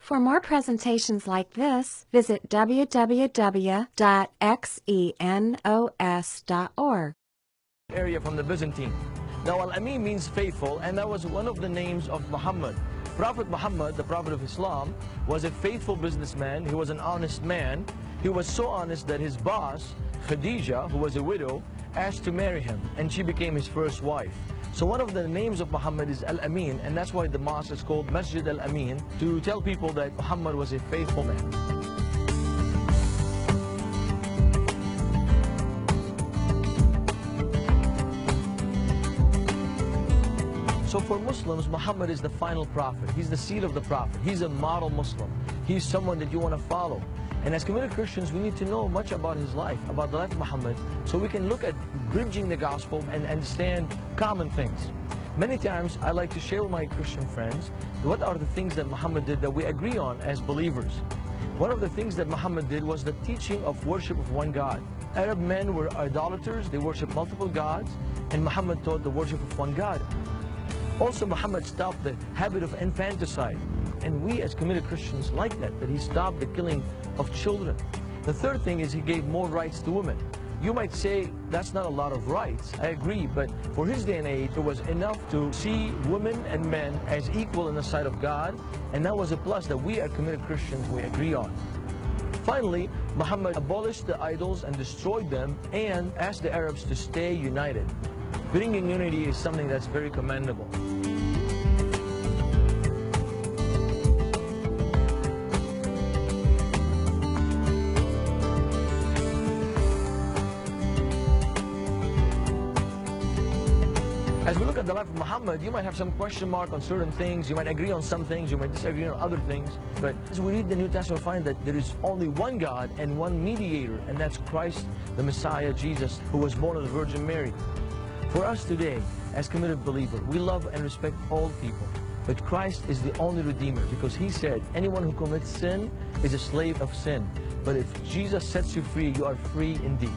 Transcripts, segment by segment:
For more presentations like this, visit www.xenos.org. Area from the Byzantine. Now Al-Amin means faithful, and that was one of the names of Muhammad. Prophet Muhammad, the Prophet of Islam, was a faithful businessman. He was an honest man. He was so honest that his boss, Khadija, who was a widow, asked to marry him, and she became his first wife. So one of the names of Muhammad is Al-Amin, and that's why the mosque is called Masjid Al-Amin, to tell people that Muhammad was a faithful man. So for Muslims, Muhammad is the final prophet. He's the seed of the prophet. He's a model Muslim. He's someone that you want to follow. And as committed Christians, we need to know much about his life, about the life of Muhammad, so we can look at bridging the gospel and understand common things. Many times, I like to share with my Christian friends what are the things that Muhammad did that we agree on as believers. One of the things that Muhammad did was the teaching of worship of one God. Arab men were idolaters, they worshiped multiple gods, and Muhammad taught the worship of one God. Also, Muhammad stopped the habit of infanticide. And we as committed Christians like that he stopped the killing of children. The third thing is he gave more rights to women. You might say that's not a lot of rights. I agree, but for his day and age, it was enough to see women and men as equal in the sight of God, and that was a plus that we as committed Christians, we agree on. Finally, Muhammad abolished the idols and destroyed them and asked the Arabs to stay united. Bringing unity is something that's very commendable. As we look at the life of Muhammad, you might have some question mark on certain things, you might agree on some things, you might disagree on other things, but as we read the New Testament, we find that there is only one God and one mediator, and that's Christ, the Messiah, Jesus, who was born of the Virgin Mary. For us today, as committed believers, we love and respect all people, but Christ is the only Redeemer, because He said, anyone who commits sin is a slave of sin, but if Jesus sets you free, you are free indeed.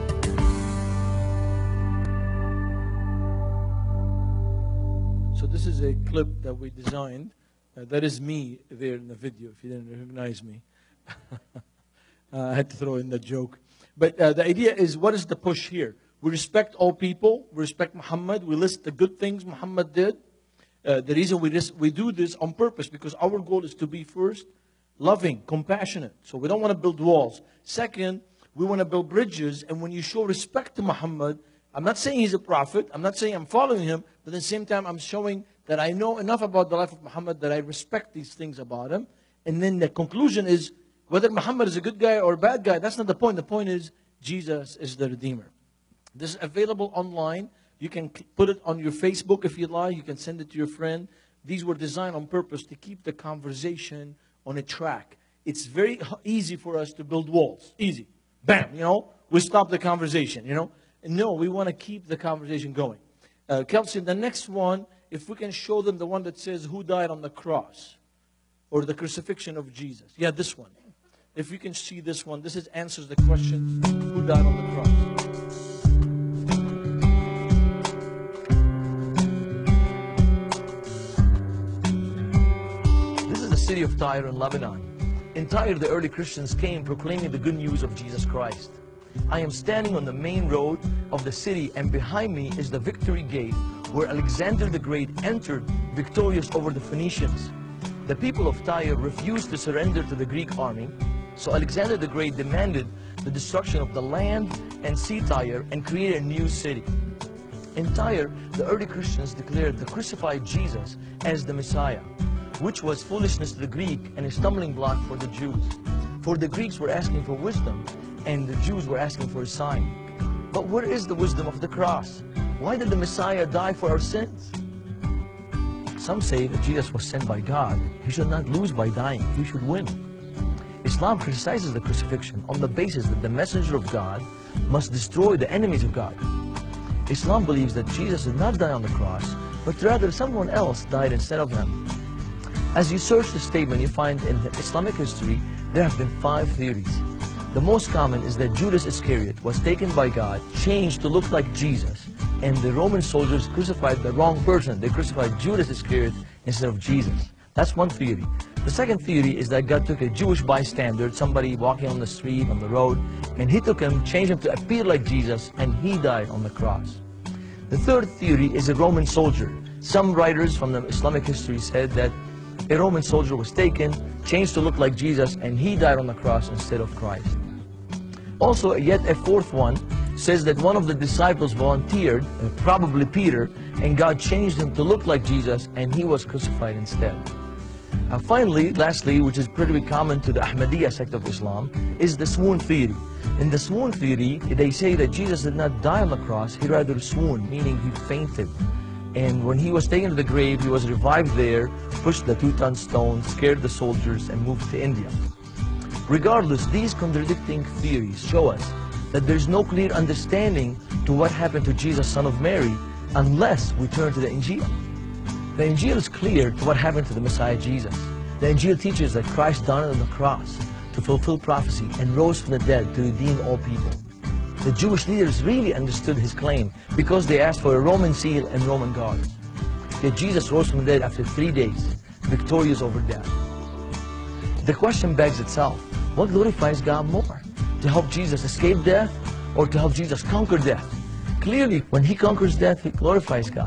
So this is a clip that we designed. That is me there in the video, if you didn't recognize me. I had to throw in the joke. But the idea is, what is the push here? We respect all people. We respect Muhammad. We list the good things Muhammad did. The reason we do this on purpose, because our goal is to be first, loving, compassionate. So we don't want to build walls. Second, we want to build bridges. And when you show respect to Muhammad, I'm not saying he's a prophet. I'm not saying I'm following him. But at the same time, I'm showing that I know enough about the life of Muhammad that I respect these things about him. And then the conclusion is, whether Muhammad is a good guy or a bad guy, that's not the point. The point is, Jesus is the Redeemer. This is available online. You can put it on your Facebook if you like. You can send it to your friend. These were designed on purpose to keep the conversation on a track. It's very easy for us to build walls. Easy. Bam, we stop the conversation, No, we want to keep the conversation going. Kelsey, the next one, if we can show them the one that says, who died on the cross? Or the crucifixion of Jesus. Yeah, this one. If you can see this one, this answers the question, who died on the cross? This is the city of Tyre in Lebanon. In Tyre, the early Christians came proclaiming the good news of Jesus Christ. I am standing on the main road of the city, and behind me is the Victory Gate, where Alexander the Great entered victorious over the Phoenicians. The people of Tyre refused to surrender to the Greek army, so Alexander the Great demanded the destruction of the land and sea Tyre and created a new city. In Tyre, the early Christians declared the crucified Jesus as the Messiah, which was foolishness to the Greek and a stumbling block for the Jews. For the Greeks were asking for wisdom, and the Jews were asking for a sign. But where is the wisdom of the cross? Why did the Messiah die for our sins? Some say that Jesus was sent by God. He should not lose by dying. He should win. Islam criticizes the crucifixion on the basis that the messenger of God must destroy the enemies of God. Islam believes that Jesus did not die on the cross, but rather someone else died instead of him. As you search the statement, you find in the Islamic history there have been 5 theories. The most common is that Judas Iscariot was taken by God, changed to look like Jesus, and the Roman soldiers crucified the wrong person. They crucified Judas Iscariot instead of Jesus. That's one theory. The second theory is that God took a Jewish bystander, somebody walking on the street, on the road, and He took him, changed him to appear like Jesus, and He died on the cross. The third theory is a Roman soldier. Some writers from the Islamic history said that a Roman soldier was taken, changed to look like Jesus, and he died on the cross instead of Christ. Also, yet a fourth one says that one of the disciples volunteered, probably Peter, and God changed him to look like Jesus, and he was crucified instead. Finally, lastly, which is pretty common to the Ahmadiyya sect of Islam, is the swoon theory. In the swoon theory, they say that Jesus did not die on the cross, He rather swooned, meaning He fainted. And when He was taken to the grave, He was revived there, pushed the 2-ton stone, scared the soldiers, and moved to India. Regardless, these contradicting theories show us that there's no clear understanding to what happened to Jesus, son of Mary, unless we turn to the Injil. The Injil is clear to what happened to the Messiah Jesus. The Injil teaches that Christ died on the cross to fulfill prophecy and rose from the dead to redeem all people. The Jewish leaders really understood His claim because they asked for a Roman seal and Roman guards. Yet Jesus rose from the dead after 3 days, victorious over death. The question begs itself, what glorifies God more? To help Jesus escape death or to help Jesus conquer death? Clearly, when He conquers death, He glorifies God.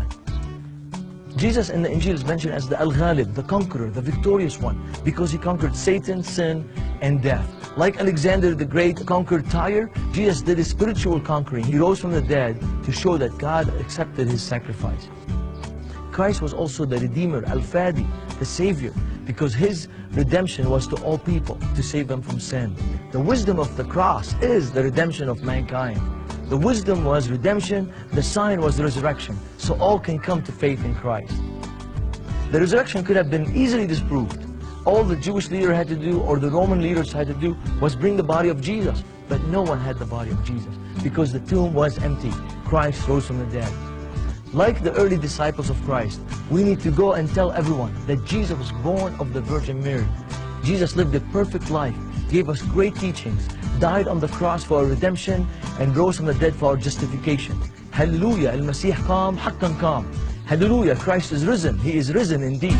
Jesus in the Injil is mentioned as the Al-Ghalib, the conqueror, the victorious one, because He conquered Satan, sin, and death. Like Alexander the Great conquered Tyre, Jesus did a spiritual conquering. He rose from the dead to show that God accepted His sacrifice. Christ was also the Redeemer, Al-Fadi, the Savior, because His redemption was to all people, to save them from sin. The wisdom of the cross is the redemption of mankind. The wisdom was redemption, the sign was the resurrection, so all can come to faith in Christ. The resurrection could have been easily disproved. All the Jewish leader had to do, or the Roman leaders had to do, was bring the body of Jesus. But no one had the body of Jesus, because the tomb was empty. Christ rose from the dead. Like the early disciples of Christ, we need to go and tell everyone that Jesus was born of the Virgin Mary. Jesus lived a perfect life, gave us great teachings, died on the cross for our redemption, and rose from the dead for our justification. Hallelujah, Al-Masih qam, haqqan qam. Hallelujah, Christ is risen. He is risen indeed.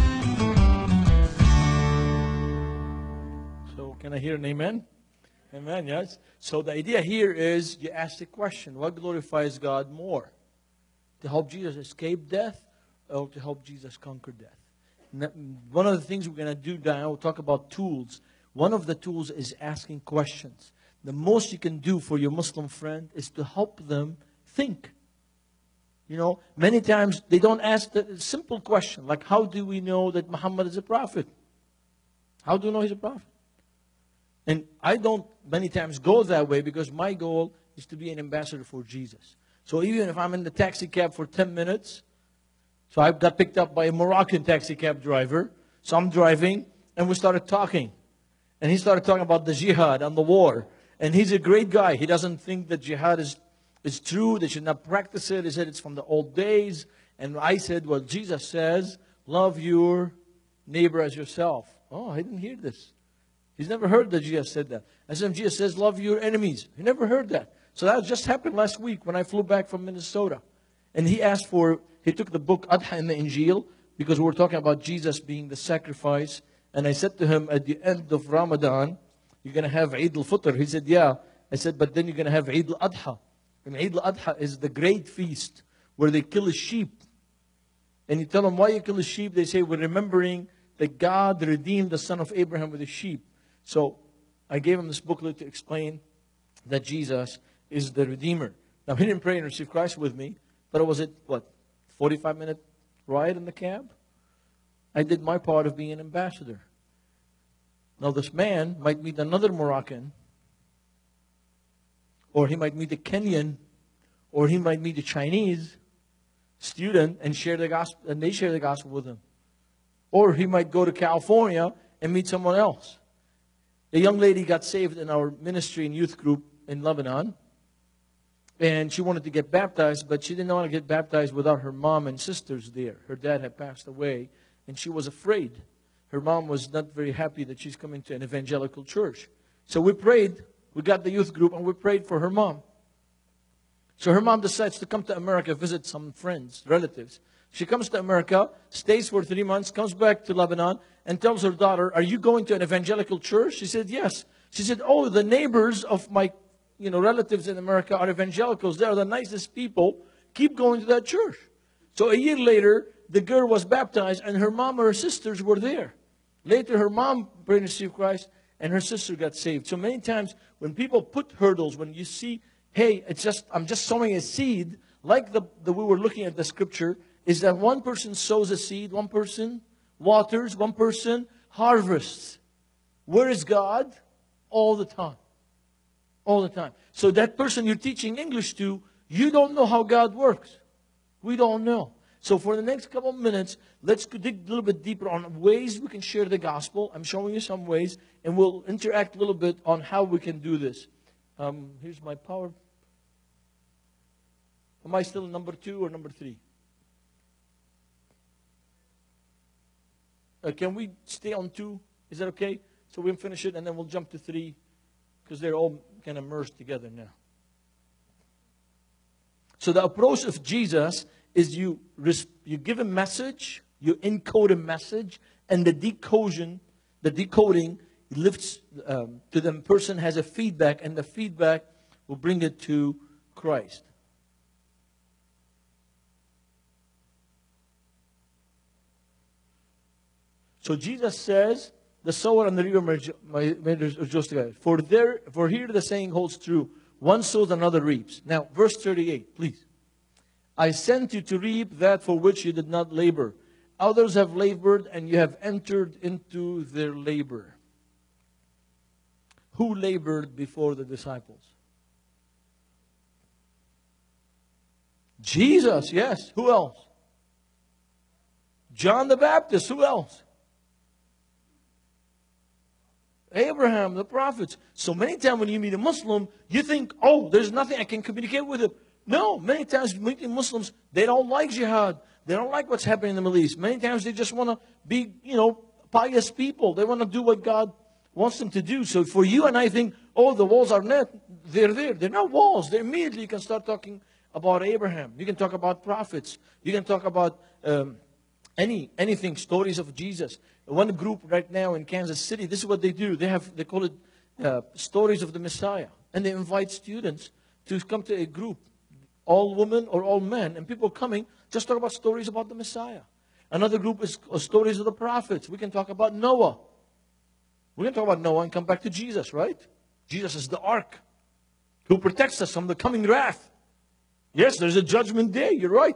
So can I hear an amen? Amen, yes. So the idea here is you ask the question, what glorifies God more? To help Jesus escape death or to help Jesus conquer death? One of the things we're going to do now, we'll talk about tools. One of the tools is asking questions. The most you can do for your Muslim friend is to help them think. You know, many times they don't ask the simple question, like how do we know that Muhammad is a prophet? How do we know he's a prophet? And I don't many times go that way because my goal is to be an ambassador for Jesus. So even if I'm in the taxi cab for 10 minutes, so I got picked up by a Moroccan taxi cab driver, so I'm driving, and we started talking. And he started talking about the jihad and the war. And he's a great guy. He doesn't think that jihad is true. They should not practice it. He said it's from the old days. And I said, well, Jesus says, love your neighbor as yourself. Oh, I didn't hear this. He's never heard that Jesus said that. I said, Jesus says, love your enemies. He never heard that. So that just happened last week when I flew back from Minnesota. And he took the book Adha in the Injil, because we're talking about Jesus being the sacrifice. And I said to him, at the end of Ramadan, you're going to have Eid al-Fitr. He said, yeah. I said, but then you're going to have Eid al-Adha. And Eid al-Adha is the great feast where they kill a sheep. And you tell them, why you kill a sheep? They say, we're remembering that God redeemed the son of Abraham with a sheep. So I gave him this booklet to explain that Jesus is the Redeemer. Now, he didn't pray and receive Christ with me, but it was a, 45-minute ride in the cab? I did my part of being an ambassador. Now, this man might meet another Moroccan, or he might meet a Kenyan, or he might meet a Chinese student and share the gospel, and they share the gospel with him. Or he might go to California and meet someone else. A young lady got saved in our ministry and youth group in Lebanon, and she wanted to get baptized, but she didn't want to get baptized without her mom and sisters there. Her dad had passed away, and she was afraid. Her mom was not very happy that she's coming to an evangelical church. So we prayed. We got the youth group, and we prayed for her mom. So her mom decides to come to America, visit some friends, relatives. She comes to America, stays for 3 months, comes back to Lebanon, and tells her daughter, "Are you going to an evangelical church?" She said, "Yes." She said, "Oh, the neighbors of my relatives in America are evangelicals. They are the nicest people. Keep going to that church." So a year later, the girl was baptized, and her mom or her sisters were there. Later, her mom prayed to receive Christ, and her sister got saved. So many times, when people put hurdles, when you see, hey, I'm just sowing a seed, like we were looking at the scripture, is that one person sows a seed, one person waters, one person harvests. Where is God? All the time. All the time. So that person you're teaching English to, you don't know how God works. We don't know. So for the next couple of minutes, let's dig a little bit deeper on ways we can share the gospel. I'm showing you some ways, and we'll interact a little bit on how we can do this. Here's my power. Am I still number 2 or number 3? Can we stay on 2? Is that okay? So we'll finish it, and then we'll jump to 3, because they're all kind of merged together now. So the approach of Jesus is you give a message, you encode a message, and the decoding lifts to the person has a feedback, and the feedback will bring it to Christ. So Jesus says, "The sower and the reaper rejoice together. For here the saying holds true: one sows, another reaps." Now, verse 38, please. "I sent you to reap that for which you did not labor. Others have labored, and you have entered into their labor." Who labored before the disciples? Jesus, yes. Who else? John the Baptist. Who else? Abraham, the prophets. So many times when you meet a Muslim, you think, "Oh, there's nothing I can communicate with him." No, many times meeting Muslims, they don't like jihad. They don't like what's happening in the Middle East. Many times they just want to be, pious people. They want to do what God wants them to do. So for you and I think, "Oh, the walls are not, they're there." They're not walls. They immediately you can start talking about Abraham. You can talk about prophets. You can talk about anything, stories of Jesus. One group right now in Kansas City, this is what they do. They call it Stories of the Messiah. And they invite students to come to a group, all women or all men. And people coming, just talk about stories about the Messiah. Another group is stories of the prophets. We can talk about Noah. We can talk about Noah and come back to Jesus, right? Jesus is the ark who protects us from the coming wrath. Yes, there's a judgment day. You're right.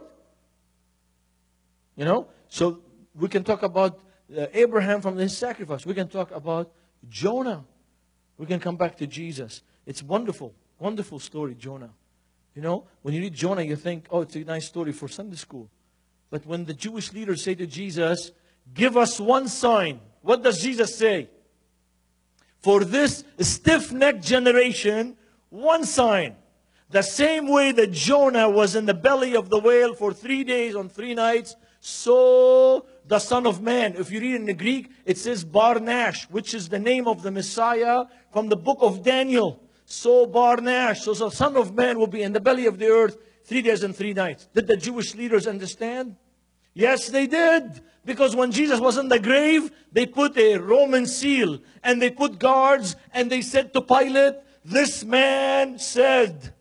So we can talk about Abraham from his sacrifice. We can talk about Jonah. We can come back to Jesus. It's wonderful, wonderful story, Jonah. When you read Jonah, you think, "Oh, it's a nice story for Sunday school." But when the Jewish leaders say to Jesus, "Give us one sign," what does Jesus say? "For this stiff-necked generation, one sign. The same way that Jonah was in the belly of the whale for 3 days and 3 nights, so the Son of Man." If you read in the Greek, it says Barnash, which is the name of the Messiah from the book of Daniel. So Barnash, so the Son of Man will be in the belly of the earth 3 days and 3 nights. Did the Jewish leaders understand? Yes, they did. Because when Jesus was in the grave, they put a Roman seal and they put guards and they said to Pilate, "This man said."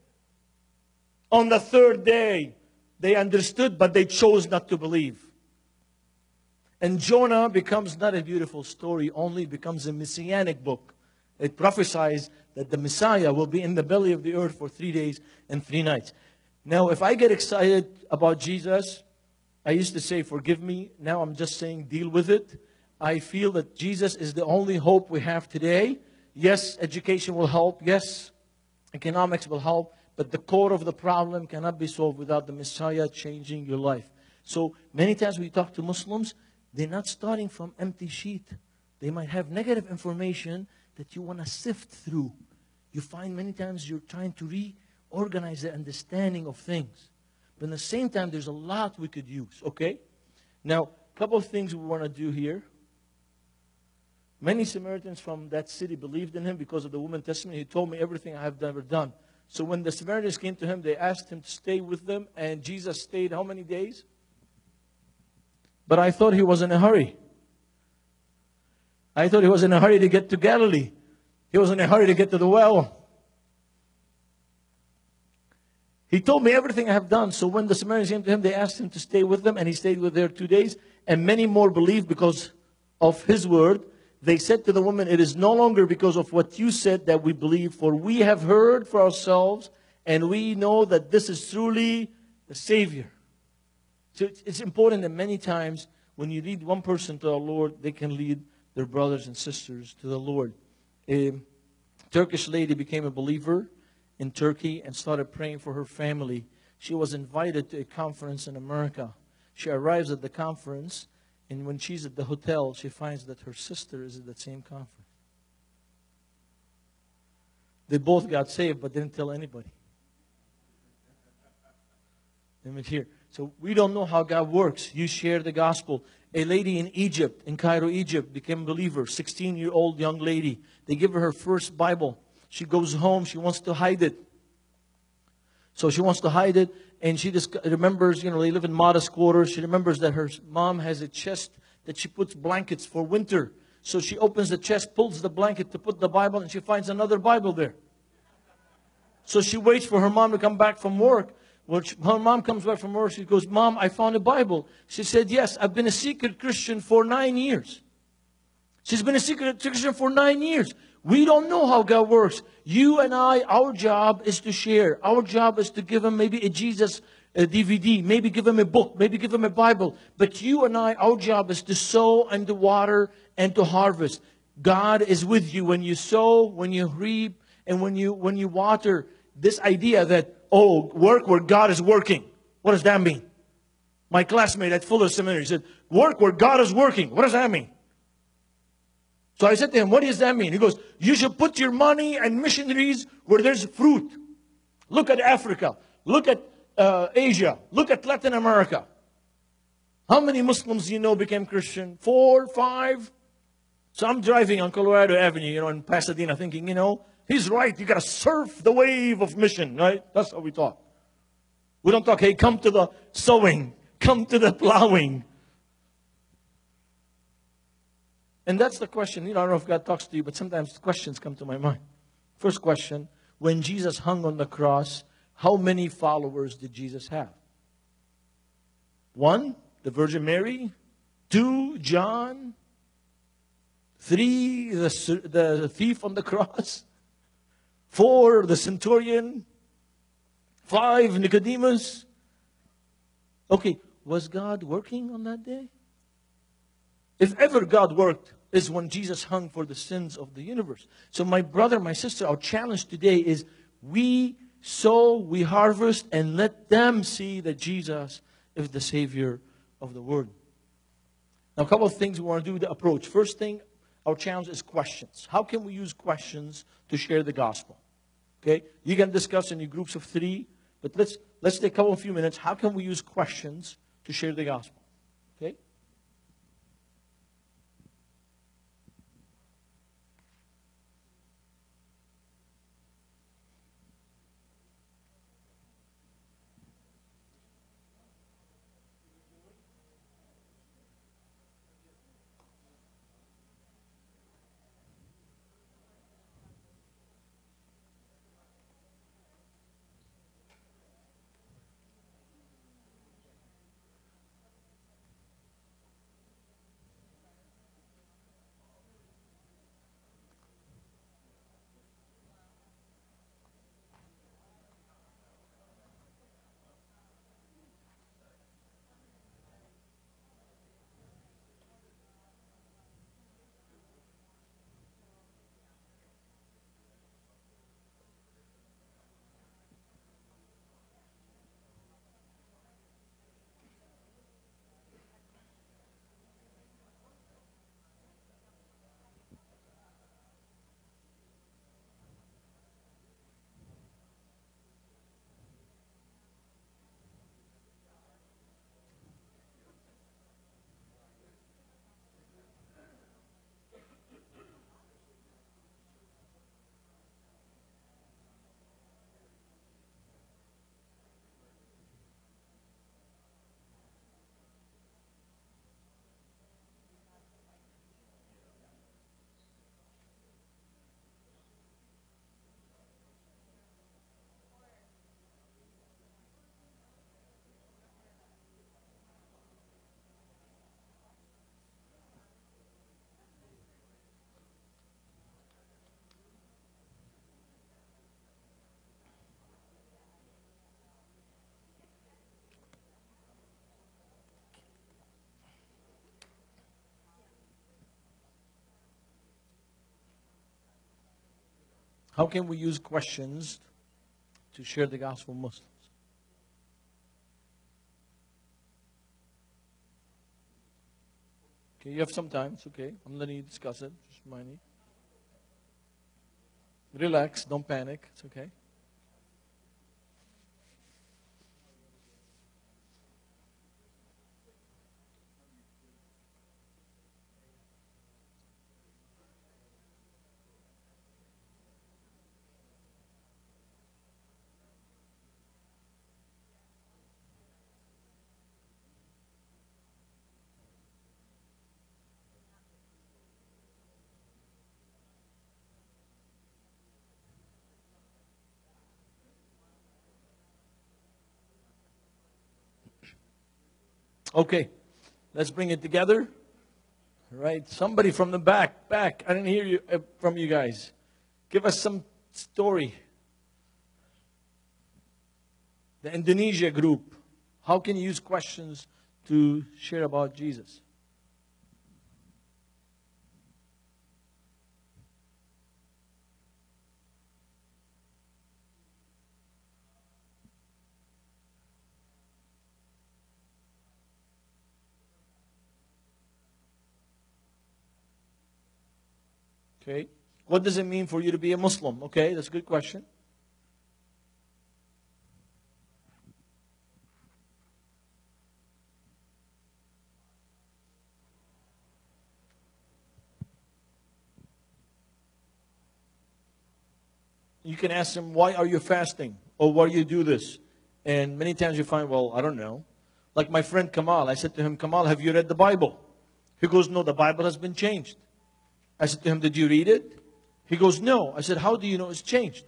On the 3rd day, they understood, but they chose not to believe. And Jonah becomes not a beautiful story, only becomes a messianic book. It prophesies that the Messiah will be in the belly of the earth for 3 days and 3 nights. Now, if I get excited about Jesus, I used to say, "Forgive me." Now I'm just saying, deal with it. I feel that Jesus is the only hope we have today. Yes, education will help. Yes, economics will help. But the core of the problem cannot be solved without the Messiah changing your life. So many times when you talk to Muslims, they're not starting from empty sheet. They might have negative information that you want to sift through. You find many times you're trying to reorganize the understanding of things. But at the same time, there's a lot we could use, okay? Now, a couple of things we want to do here. Many Samaritans from that city believed in him because of the woman's testimony. He told me everything I have ever done. So when the Samaritans came to him, they asked him to stay with them. And Jesus stayed how many days? But I thought he was in a hurry. I thought he was in a hurry to get to Galilee. He was in a hurry to get to the well. He told me everything I have done. So when the Samaritans came to him, they asked him to stay with them, and he stayed with them 2 days. And many more believed because of his word. They said to the woman, it is no longer because of what you said that we believe, for we have heard for ourselves, and we know that this is truly the Savior. So it's important that many times when you lead one person to the Lord, they can lead their brothers and sisters to the Lord. A Turkish lady became a believer in Turkey and started praying for her family. She was invited to a conference in America. She arrives at the conference, and when she's at the hotel, she finds that her sister is at that same conference. They both got saved, but didn't tell anybody. Image here. So we don't know how God works. You share the gospel. A lady in Egypt, in Cairo, Egypt, became a believer. 16-year-old young lady. They give her first Bible. She goes home. She wants to hide it. So she wants to hide it. And she just remembers, they live in modest quarters. She remembers that her mom has a chest that she puts blankets for winter. So she opens the chest, pulls the blanket to put the Bible, and she finds another Bible there. So she waits for her mom to come back from work. When her mom comes back from work, she goes, Mom, I found a Bible. She said, yes, I've been a secret Christian for 9 years. She's been a secret Christian for 9 years. We don't know how God works. You and I, our job is to share. Our job is to give him maybe a Jesus DVD, maybe give him a book, maybe give him a Bible. But you and I, our job is to sow and to water and to harvest. God is with you when you sow, when you reap, and when you water. This idea that, work where God is working. What does that mean? My classmate at Fuller Seminary said, work where God is working. What does that mean? So I said to him, what does that mean? He goes, you should put your money and missionaries where there's fruit. Look at Africa. Look at Asia. Look at Latin America. How many Muslims became Christian? 4, 5? So I'm driving on Colorado Avenue, in Pasadena, thinking, he's right. You got to surf the wave of mission, right? That's how we talk. We don't talk, hey, come to the sowing. Come to the plowing. And that's the question. I don't know if God talks to you, but sometimes questions come to my mind. First question, when Jesus hung on the cross, how many followers did Jesus have? 1, the Virgin Mary. 2, John. 3, the thief on the cross. 4, the centurion. 5, Nicodemus. Okay, was God working on that day? If ever God worked, is when Jesus hung for the sins of the universe. So my brother, my sister, our challenge today is we sow, we harvest, and let them see that Jesus is the Savior of the world. Now, a couple of things we want to do, the approach. First thing, our challenge is questions. How can we use questions to share the gospel? Okay, you can discuss in your groups of 3, but let's take a few minutes. How can we use questions to share the gospel? Okay. How can we use questions to share the gospel with Muslims? Okay, you have some time. It's okay. I'm letting you discuss it. Just remind me. Relax. Don't panic. It's okay. Okay, let's bring it together. All right, somebody from the back. I didn't hear you from you guys. Give us some story. The Indonesia group. How can you use questions to share about Jesus? Okay. What does it mean for you to be a Muslim? Okay, that's a good question. You can ask them, why are you fasting? Or why do you do this? And many times you find, well, I don't know. Like my friend Kamal, I said to him, Kamal, have you read the Bible? He goes, no, the Bible has been changed. I said to him, did you read it? He goes, no. I said, how do you know it's changed?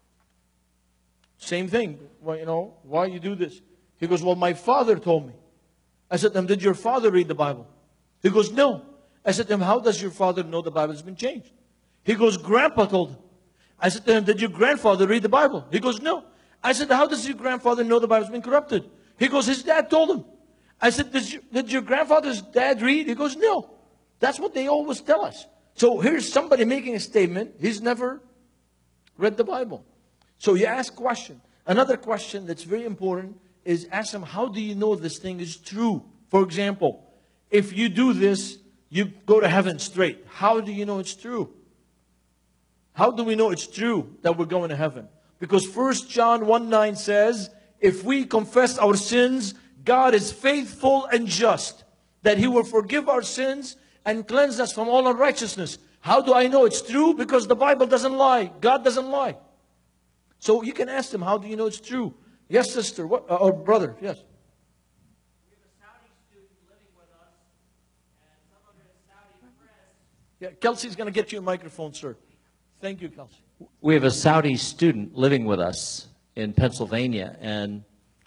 Same thing. Well, why you do this? He goes, well, my father told me. I said to him, did your father read the Bible? He goes, no. I said to him, how does your father know the Bible has been changed? He goes, Grandpa told him. I said to him, did your grandfather read the Bible? He goes, no. I said, how does your grandfather know the Bible has been corrupted? He goes, his dad told him. I said, did your grandfather's dad read? He goes, no. That's what they always tell us. So here's somebody making a statement. He's never read the Bible. So you ask question. Another question that's very important is ask them, how do you know this thing is true? For example, if you do this, you go to heaven straight. How do you know it's true? How do we know it's true that we're going to heaven? Because 1 John 1:9 says, if we confess our sins, God is faithful and just, that He will forgive our sins and cleanse us from all unrighteousness. How do I know it's true? Because the Bible doesn't lie. God doesn't lie. So you can ask them, how do you know it's true? Yes, sister. What? Or brother. Yes. We have a Saudi student living with us, and some of his Saudi friends. Yeah, Kelsey's going to get you a microphone, sir. Thank you, Kelsey. We have a Saudi student living with us in Pennsylvania, and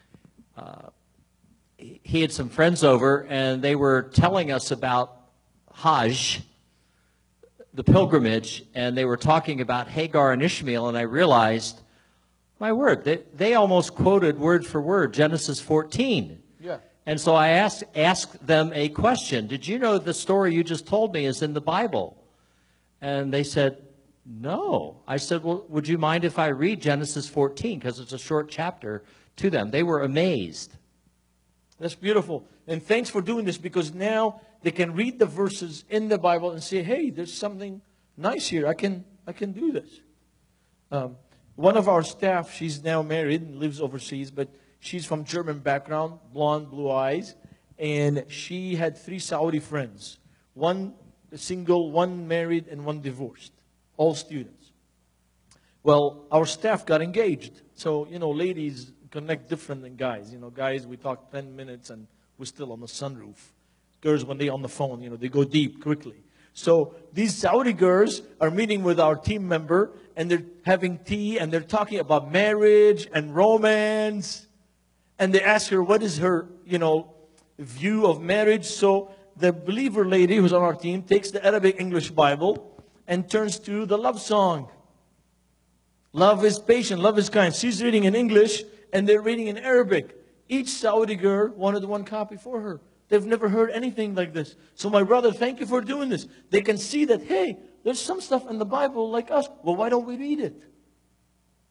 he had some friends over, and they were telling us about Hajj, the pilgrimage, and they were talking about Hagar and Ishmael, and I realized, my word, they almost quoted word for word Genesis 14. Yeah. And so I asked them a question. Did you know the story you just told me is in the Bible? And they said, no. I said, well, would you mind if I read Genesis 14? Because it's a short chapter to them. They were amazed. That's beautiful. And thanks for doing this, because now they can read the verses in the Bible and say, hey, there's something nice here. I can do this. One of our staff, she's now married and lives overseas, but she's from German background, blonde, blue eyes. And she had 3 Saudi friends. One single, one married, and one divorced. All students. Well, our staff got engaged. So, ladies connect different than guys. Guys, we talk 10 minutes and we're still on the sunroof. Girls, when they're on the phone, they go deep quickly. So these Saudi girls are meeting with our team member, and they're having tea, and they're talking about marriage and romance. And they ask her, what is her, view of marriage? So the believer lady who's on our team takes the Arabic English Bible and turns to the love song. Love is patient, love is kind. She's reading in English, and they're reading in Arabic. Each Saudi girl wanted one copy for her. They've never heard anything like this. So my brother, thank you for doing this. They can see that, hey, there's some stuff in the Bible like us. Well, why don't we read it?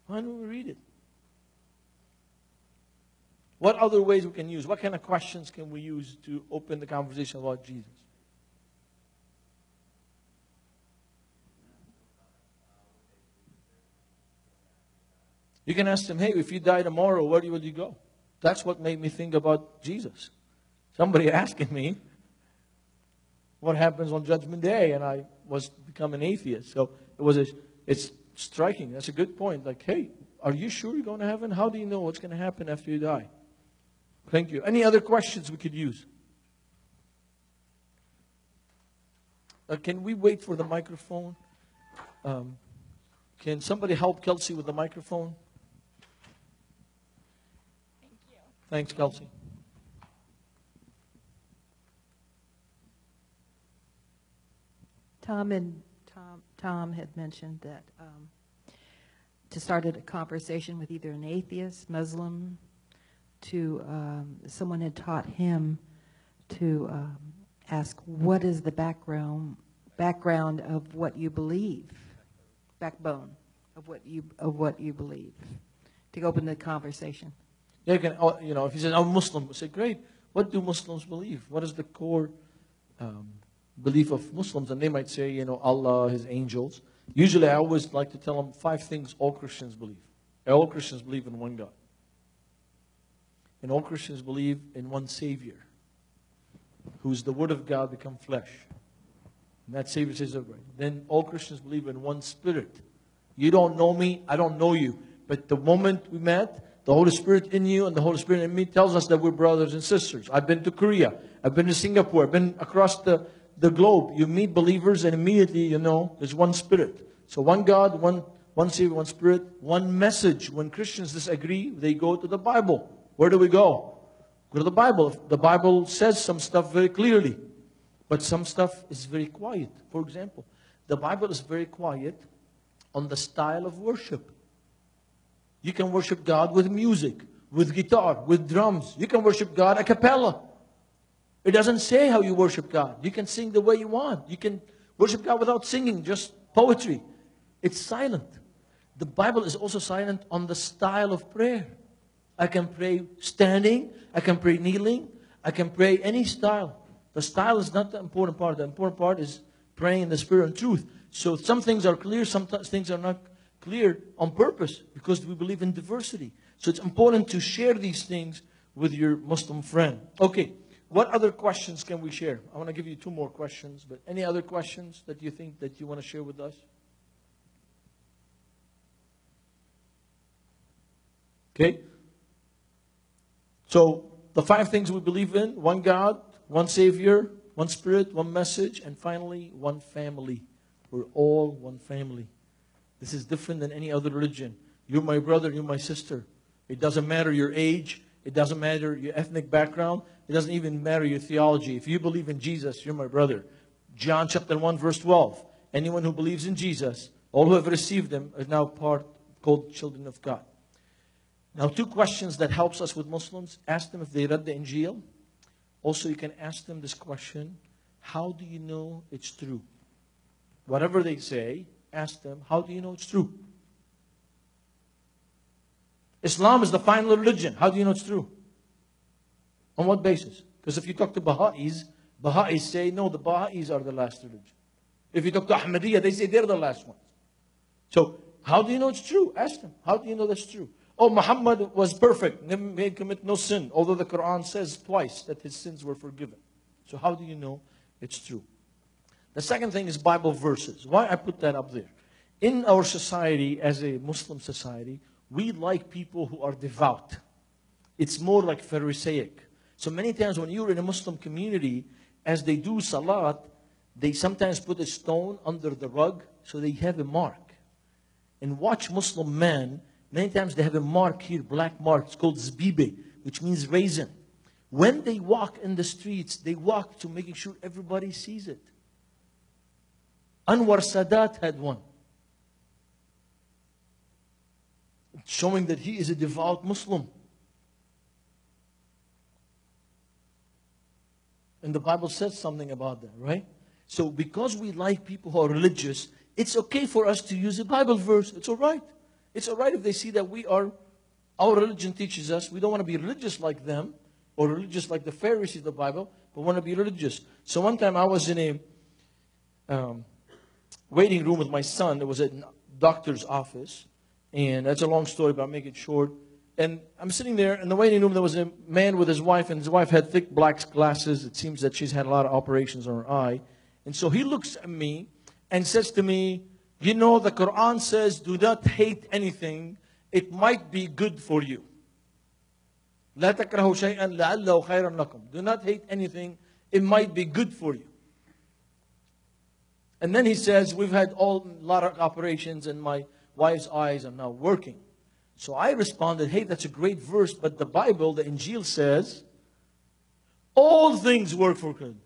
Why don't we read it? What other ways we can use? What kind of questions can we use to open the conversation about Jesus? You can ask them, hey, if you die tomorrow, where will you go? That's what made me think about Jesus. Somebody asking me what happens on Judgment Day, and I was become an atheist. So it's striking. That's a good point. Like, hey, are you sure you're going to heaven? How do you know what's going to happen after you die? Thank you. Any other questions we could use? Can we wait for the microphone? Can somebody help Kelsey with the microphone? Thank you. Thanks, Kelsey. Tom had mentioned that to start a conversation with either an atheist, Muslim, to someone had taught him to ask, what is the background of what you believe, backbone of what you believe, to open the conversation. Yeah, if he says, I'm Muslim, we say, great. What do Muslims believe? What is the core belief of Muslims? And they might say, Allah, His angels. Usually I always like to tell them 5 things all Christians believe. All Christians believe in one God. And all Christians believe in one Savior, who's the Word of God become flesh. And that Savior says, right. Then all Christians believe in one Spirit. You don't know me, I don't know you. But the moment we met, the Holy Spirit in you and the Holy Spirit in me tells us that we're brothers and sisters. I've been to Korea. I've been to Singapore. I've been across the globe. You meet believers and immediately there's one Spirit. So one God, one Savior, one Spirit, one message. When Christians disagree, they go to the Bible. Where do we go? Go to the Bible. The Bible says some stuff very clearly. But some stuff is very quiet. For example, the Bible is very quiet on the style of worship. You can worship God with music, with guitar, with drums. You can worship God a cappella. It doesn't say how you worship God. You can sing the way you want. You can worship God without singing, just poetry. It's silent. The Bible is also silent on the style of prayer. I can pray standing. I can pray kneeling. I can pray any style. The style is not the important part. The important part is praying in the Spirit and truth. So some things are clear, some things are not clear on purpose because we believe in diversity. So it's important to share these things with your Muslim friend. Okay, what other questions can we share? I want to give you 2 more questions, but any other questions that you think that you want to share with us? Okay. So the 5 things we believe in: one God, one Savior, one Spirit, one message, and finally, one family. We're all one family. This is different than any other religion. You're my brother, you're my sister. It doesn't matter your age. It doesn't matter your ethnic background. It doesn't even matter your theology. If you believe in Jesus, you're my brother. John chapter 1, verse 12. Anyone who believes in Jesus, all who have received Him, are now called children of God. Now, 2 questions that helps us with Muslims. Ask them if they read the Injil. Also, you can ask them this question: how do you know it's true? Whatever they say, ask them, how do you know it's true? Islam is the final religion. How do you know it's true? On what basis? Because if you talk to Baha'is say, no, the Baha'is are the last religion. If you talk to Ahmadiyya, they say they're the last ones. So, how do you know it's true? Ask them, how do you know that's true? Oh, Muhammad was perfect, never commit no sin, although the Quran says twice that his sins were forgiven. So how do you know it's true? The second thing is Bible verses. Why I put that up there? In our society, as a Muslim society, we like people who are devout. It's more like Pharisaic. So many times when you're in a Muslim community, as they do salat, they sometimes put a stone under the rug so they have a mark. And watch Muslim men, many times they have a mark here, black mark. It's called zbibe, which means raisin. When they walk in the streets, they walk to making sure everybody sees it. Anwar Sadat had one, showing that he is a devout Muslim. And the Bible says something about that, right? So because we like people who are religious, it's okay for us to use a Bible verse. It's all right. It's all right if they see that our religion teaches us, we don't want to be religious like them, or religious like the Pharisees of the Bible, but want to be religious. So one time I was in a waiting room with my son. It was a doctor's office. And that's a long story, but I'll make it short. And I'm sitting there in the waiting room. There was a man with his wife, and his wife had thick black glasses. It seems that she's had a lot of operations on her eye. And so he looks at me and says to me, you know, the Quran says, do not hate anything. It might be good for you. لا تكرهوا شيئا لعله خيرا لكم. Do not hate anything. It might be good for you. And then he says, we've had a lot of operations, and my wife's eyes are now working. So I responded, hey, that's a great verse, but the Bible, the Injil says, all things work for good.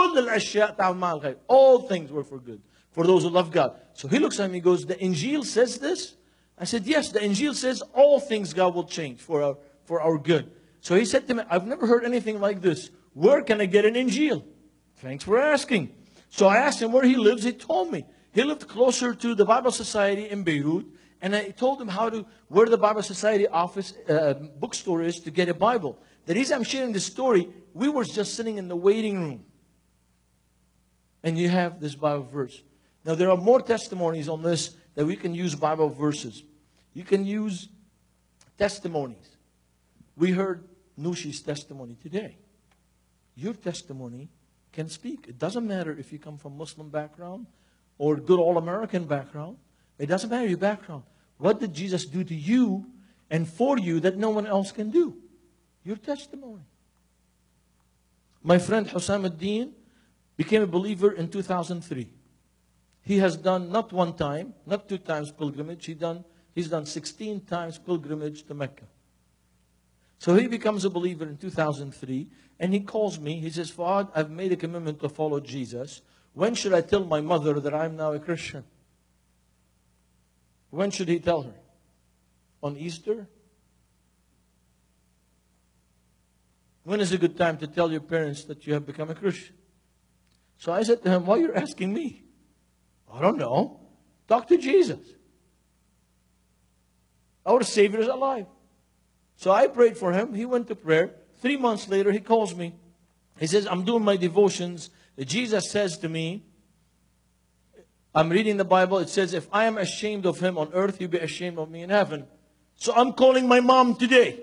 All things work for good for those who love God. So he looks at me and goes, the Injil says this? I said, yes, the Injil says all things God will change for our good. So he said to me, I've never heard anything like this. Where can I get an Injil? Thanks for asking. So I asked him where he lives. He told me. He lived closer to the Bible Society in Beirut. And I told him where the Bible Society office, bookstore is to get a Bible. The reason I'm sharing this story, we were just sitting in the waiting room. And you have this Bible verse. Now there are more testimonies on this that we can use Bible verses. You can use testimonies. We heard Nushi's testimony today. Your testimony can speak. It doesn't matter if you come from Muslim background or good all-American background. It doesn't matter your background. What did Jesus do to you and for you that no one else can do? Your testimony. My friend Hussam ad-Din became a believer in 2003. He has done not one time, not 2 times pilgrimage. He's done 16 times pilgrimage to Mecca. So he becomes a believer in 2003, and he calls me. He says, Fuad, I've made a commitment to follow Jesus. When should I tell my mother that I'm now a Christian? When should he tell her? On Easter? When is a good time to tell your parents that you have become a Christian? So I said to him, why are you asking me? I don't know. Talk to Jesus. Our Savior is alive. So I prayed for him. He went to prayer. 3 months later, he calls me. He says, I'm doing my devotions. Jesus says to me, I'm reading the Bible. It says, if I am ashamed of him on earth, you'll be ashamed of me in heaven. So I'm calling my mom today.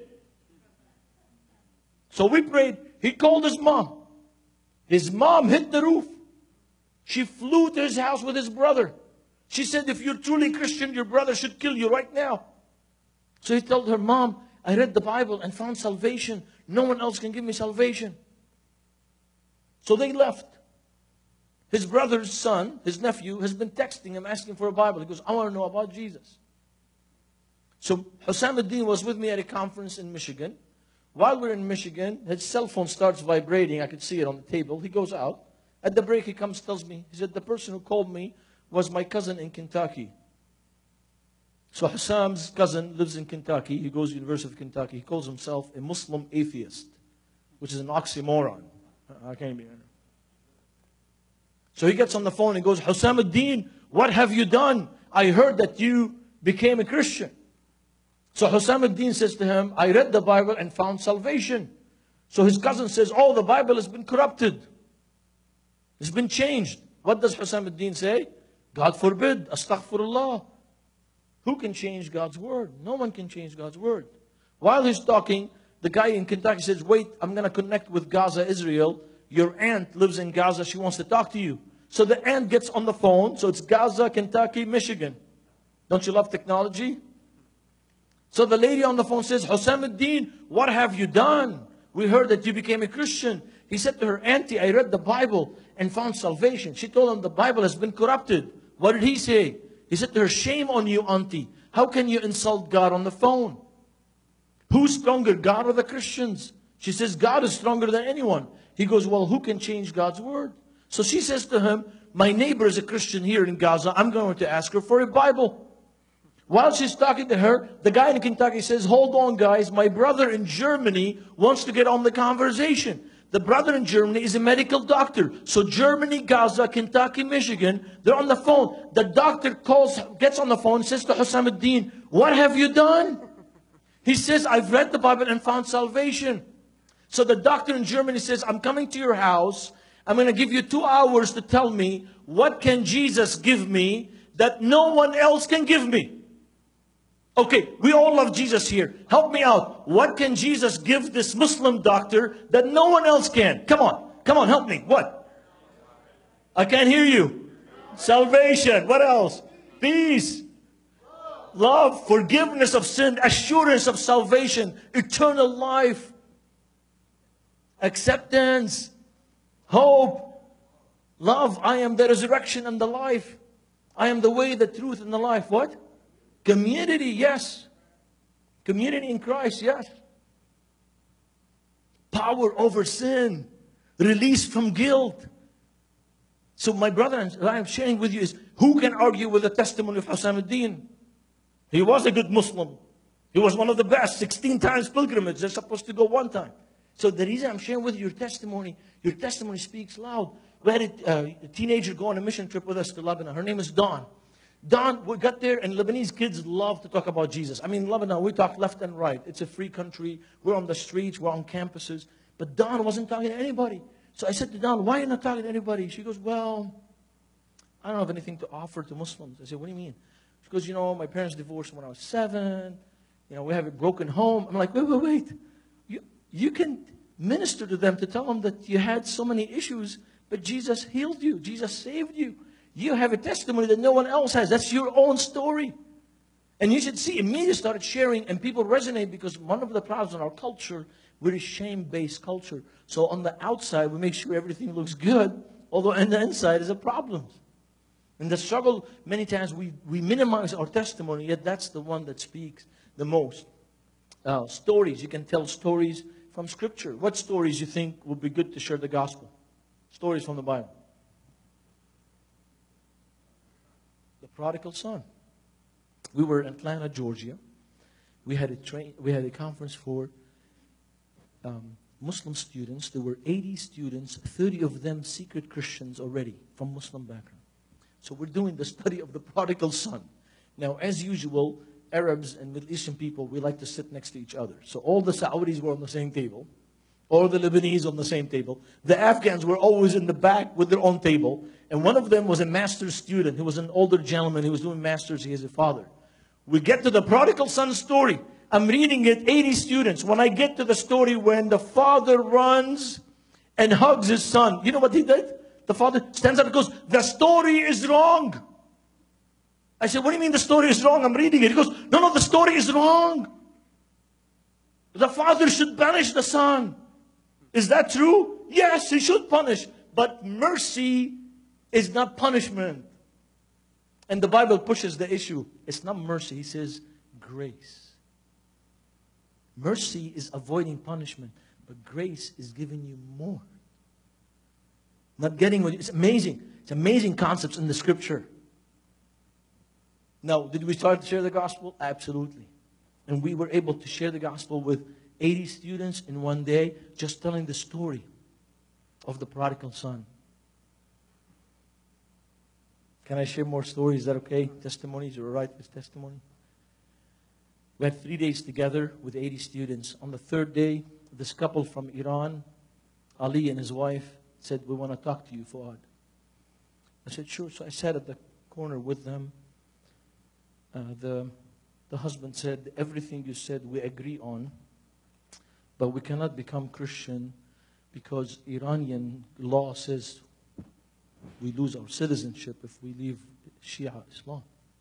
So we prayed. He called his mom. His mom hit the roof. She flew to his house with his brother. She said, if you're truly Christian, your brother should kill you right now. So he told her, Mom, I read the Bible and found salvation. No one else can give me salvation. So they left. His brother's son, his nephew, has been texting him, asking for a Bible. He goes, I want to know about Jesus. So Hussam ad-Din was with me at a conference in Michigan. While we're in Michigan, his cell phone starts vibrating. I could see it on the table. He goes out. At the break, he comes, tells me, he said, the person who called me was my cousin in Kentucky. So Hussam's cousin lives in Kentucky. He goes to the University of Kentucky. He calls himself a Muslim atheist, which is an oxymoron. I can't be. So he gets on the phone and goes, Hussam ad-Din, what have you done? I heard that you became a Christian. So Hussam ad-Din says to him, I read the Bible and found salvation. So his cousin says, oh, the Bible has been corrupted. It's been changed. What does Hussam ad-Din say? God forbid, astaghfirullah. Who can change God's word? No one can change God's word. While he's talking, the guy in Kentucky says, wait, I'm going to connect with Gaza, Israel. Your aunt lives in Gaza. She wants to talk to you. So the aunt gets on the phone. So it's Gaza, Kentucky, Michigan. Don't you love technology? So the lady on the phone says, Hussam ad-Din, what have you done? We heard that you became a Christian. He said to her, Auntie, I read the Bible and found salvation. She told him the Bible has been corrupted. What did he say? He said to her, shame on you, Auntie. How can you insult God on the phone? Who's stronger, God or the Christians? She says, God is stronger than anyone. He goes, well, who can change God's word? So she says to him, my neighbor is a Christian here in Gaza. I'm going to ask her for a Bible. While she's talking to her, the guy in Kentucky says, hold on, guys. My brother in Germany wants to get on the conversation. The brother in Germany is a medical doctor. So Germany, Gaza, Kentucky, Michigan, they're on the phone. The doctor gets on the phone, says to Hussam ad-Din, what have you done? He says, I've read the Bible and found salvation. So the doctor in Germany says, I'm coming to your house. I'm going to give you 2 hours to tell me, what can Jesus give me that no one else can give me? Okay, we all love Jesus here. Help me out. What can Jesus give this Muslim doctor that no one else can? Come on, help me. What? I can't hear you. Salvation. What else? Peace. Love, forgiveness of sin, assurance of salvation, eternal life, acceptance, hope, love. I am the resurrection and the life. I am the way, the truth, and the life. What? Community, yes. Community in Christ, yes. Power over sin. Release from guilt. So my brother, and what I'm sharing with you is, who can argue with the testimony of Hussam ad-Din? He was a good Muslim. He was one of the best. 16 times pilgrimage. They're supposed to go 1 time. So the reason I'm sharing with you your testimony speaks loud. We had a teenager go on a mission trip with us to Lebanon. Her name is Dawn. Dawn, we got there, and Lebanese kids love to talk about Jesus. I mean, Lebanon, we talk left and right. It's a free country. We're on the streets. We're on campuses. But Dawn wasn't talking to anybody. So I said to Dawn, why are you not talking to anybody? She goes, well, I don't have anything to offer to Muslims. I said, what do you mean? She goes, my parents divorced when I was 7. We have a broken home. I'm like, wait. You can minister to them to tell them that you had so many issues, but Jesus healed you. Jesus saved you. You have a testimony that no one else has. That's your own story. And you should see, immediately started sharing, and people resonate, because one of the problems in our culture, we're a shame-based culture. So on the outside, we make sure everything looks good, although on the inside is a problem. And the struggle, many times we minimize our testimony, yet that's the one that speaks the most. Stories, you can tell stories from Scripture. What stories you think would be good to share the gospel? Stories from the Bible. The prodigal son. We were in Atlanta, Georgia. We had a conference for Muslim students. There were 80 students, 30 of them secret Christians already from Muslim background. So we're doing the study of the prodigal son. Now, as usual, Arabs and Middle Eastern people, we like to sit next to each other. So all the Saudis were on the same table. All the Lebanese on the same table. The Afghans were always in the back with their own table. And one of them was a master's student. He was an older gentleman. He was doing master's. He has a father. We get to the prodigal son story. I'm reading it, 80 students. When I get to the story when the father runs and hugs his son, you know what he did? The father stands up and goes, the story is wrong. I said, what do you mean the story is wrong? I'm reading it. He goes, no, the story is wrong. The father should punish the son. Is that true? Yes, he should punish. But mercy is not punishment. And the Bible pushes the issue. It's not mercy. He says grace. Mercy is avoiding punishment. But grace is giving you more. Not getting what it's amazing. It's amazing concepts in the Scripture. Now, did we start to share the gospel? Absolutely. And we were able to share the gospel with 80 students in one day, just telling the story of the prodigal son. Can I share more stories? Is that okay? Testimonies? You're all right with testimony? We had 3 days together with 80 students. On the 3rd day, this couple from Iran, Ali and his wife, said, we want to talk to you, Fuad. I said, sure. So I sat at the corner with them. The husband said, everything you said we agree on, but we cannot become Christian because Iranian law says we lose our citizenship if we leave Shia Islam.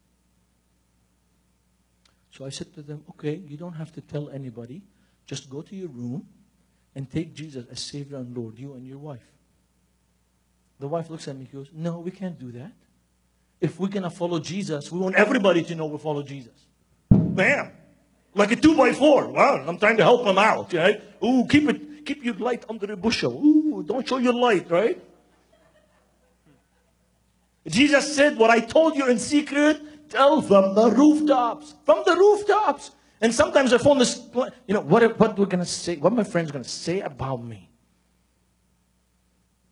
So I said to them, okay, you don't have to tell anybody. Just go to your room and take Jesus as Savior and Lord, you and your wife. The wife looks at me and goes, no, we can't do that. If we're going to follow Jesus, we want everybody to know we follow Jesus. Bam! Like a 2x4. Well, I'm trying to help them out, right? Ooh, keep your light under a bushel. Ooh, don't show your light, right? Jesus said, what I told you in secret, tell from the rooftops. From the rooftops. And sometimes I phone this, what we're going to say, what my friend's going to say about me.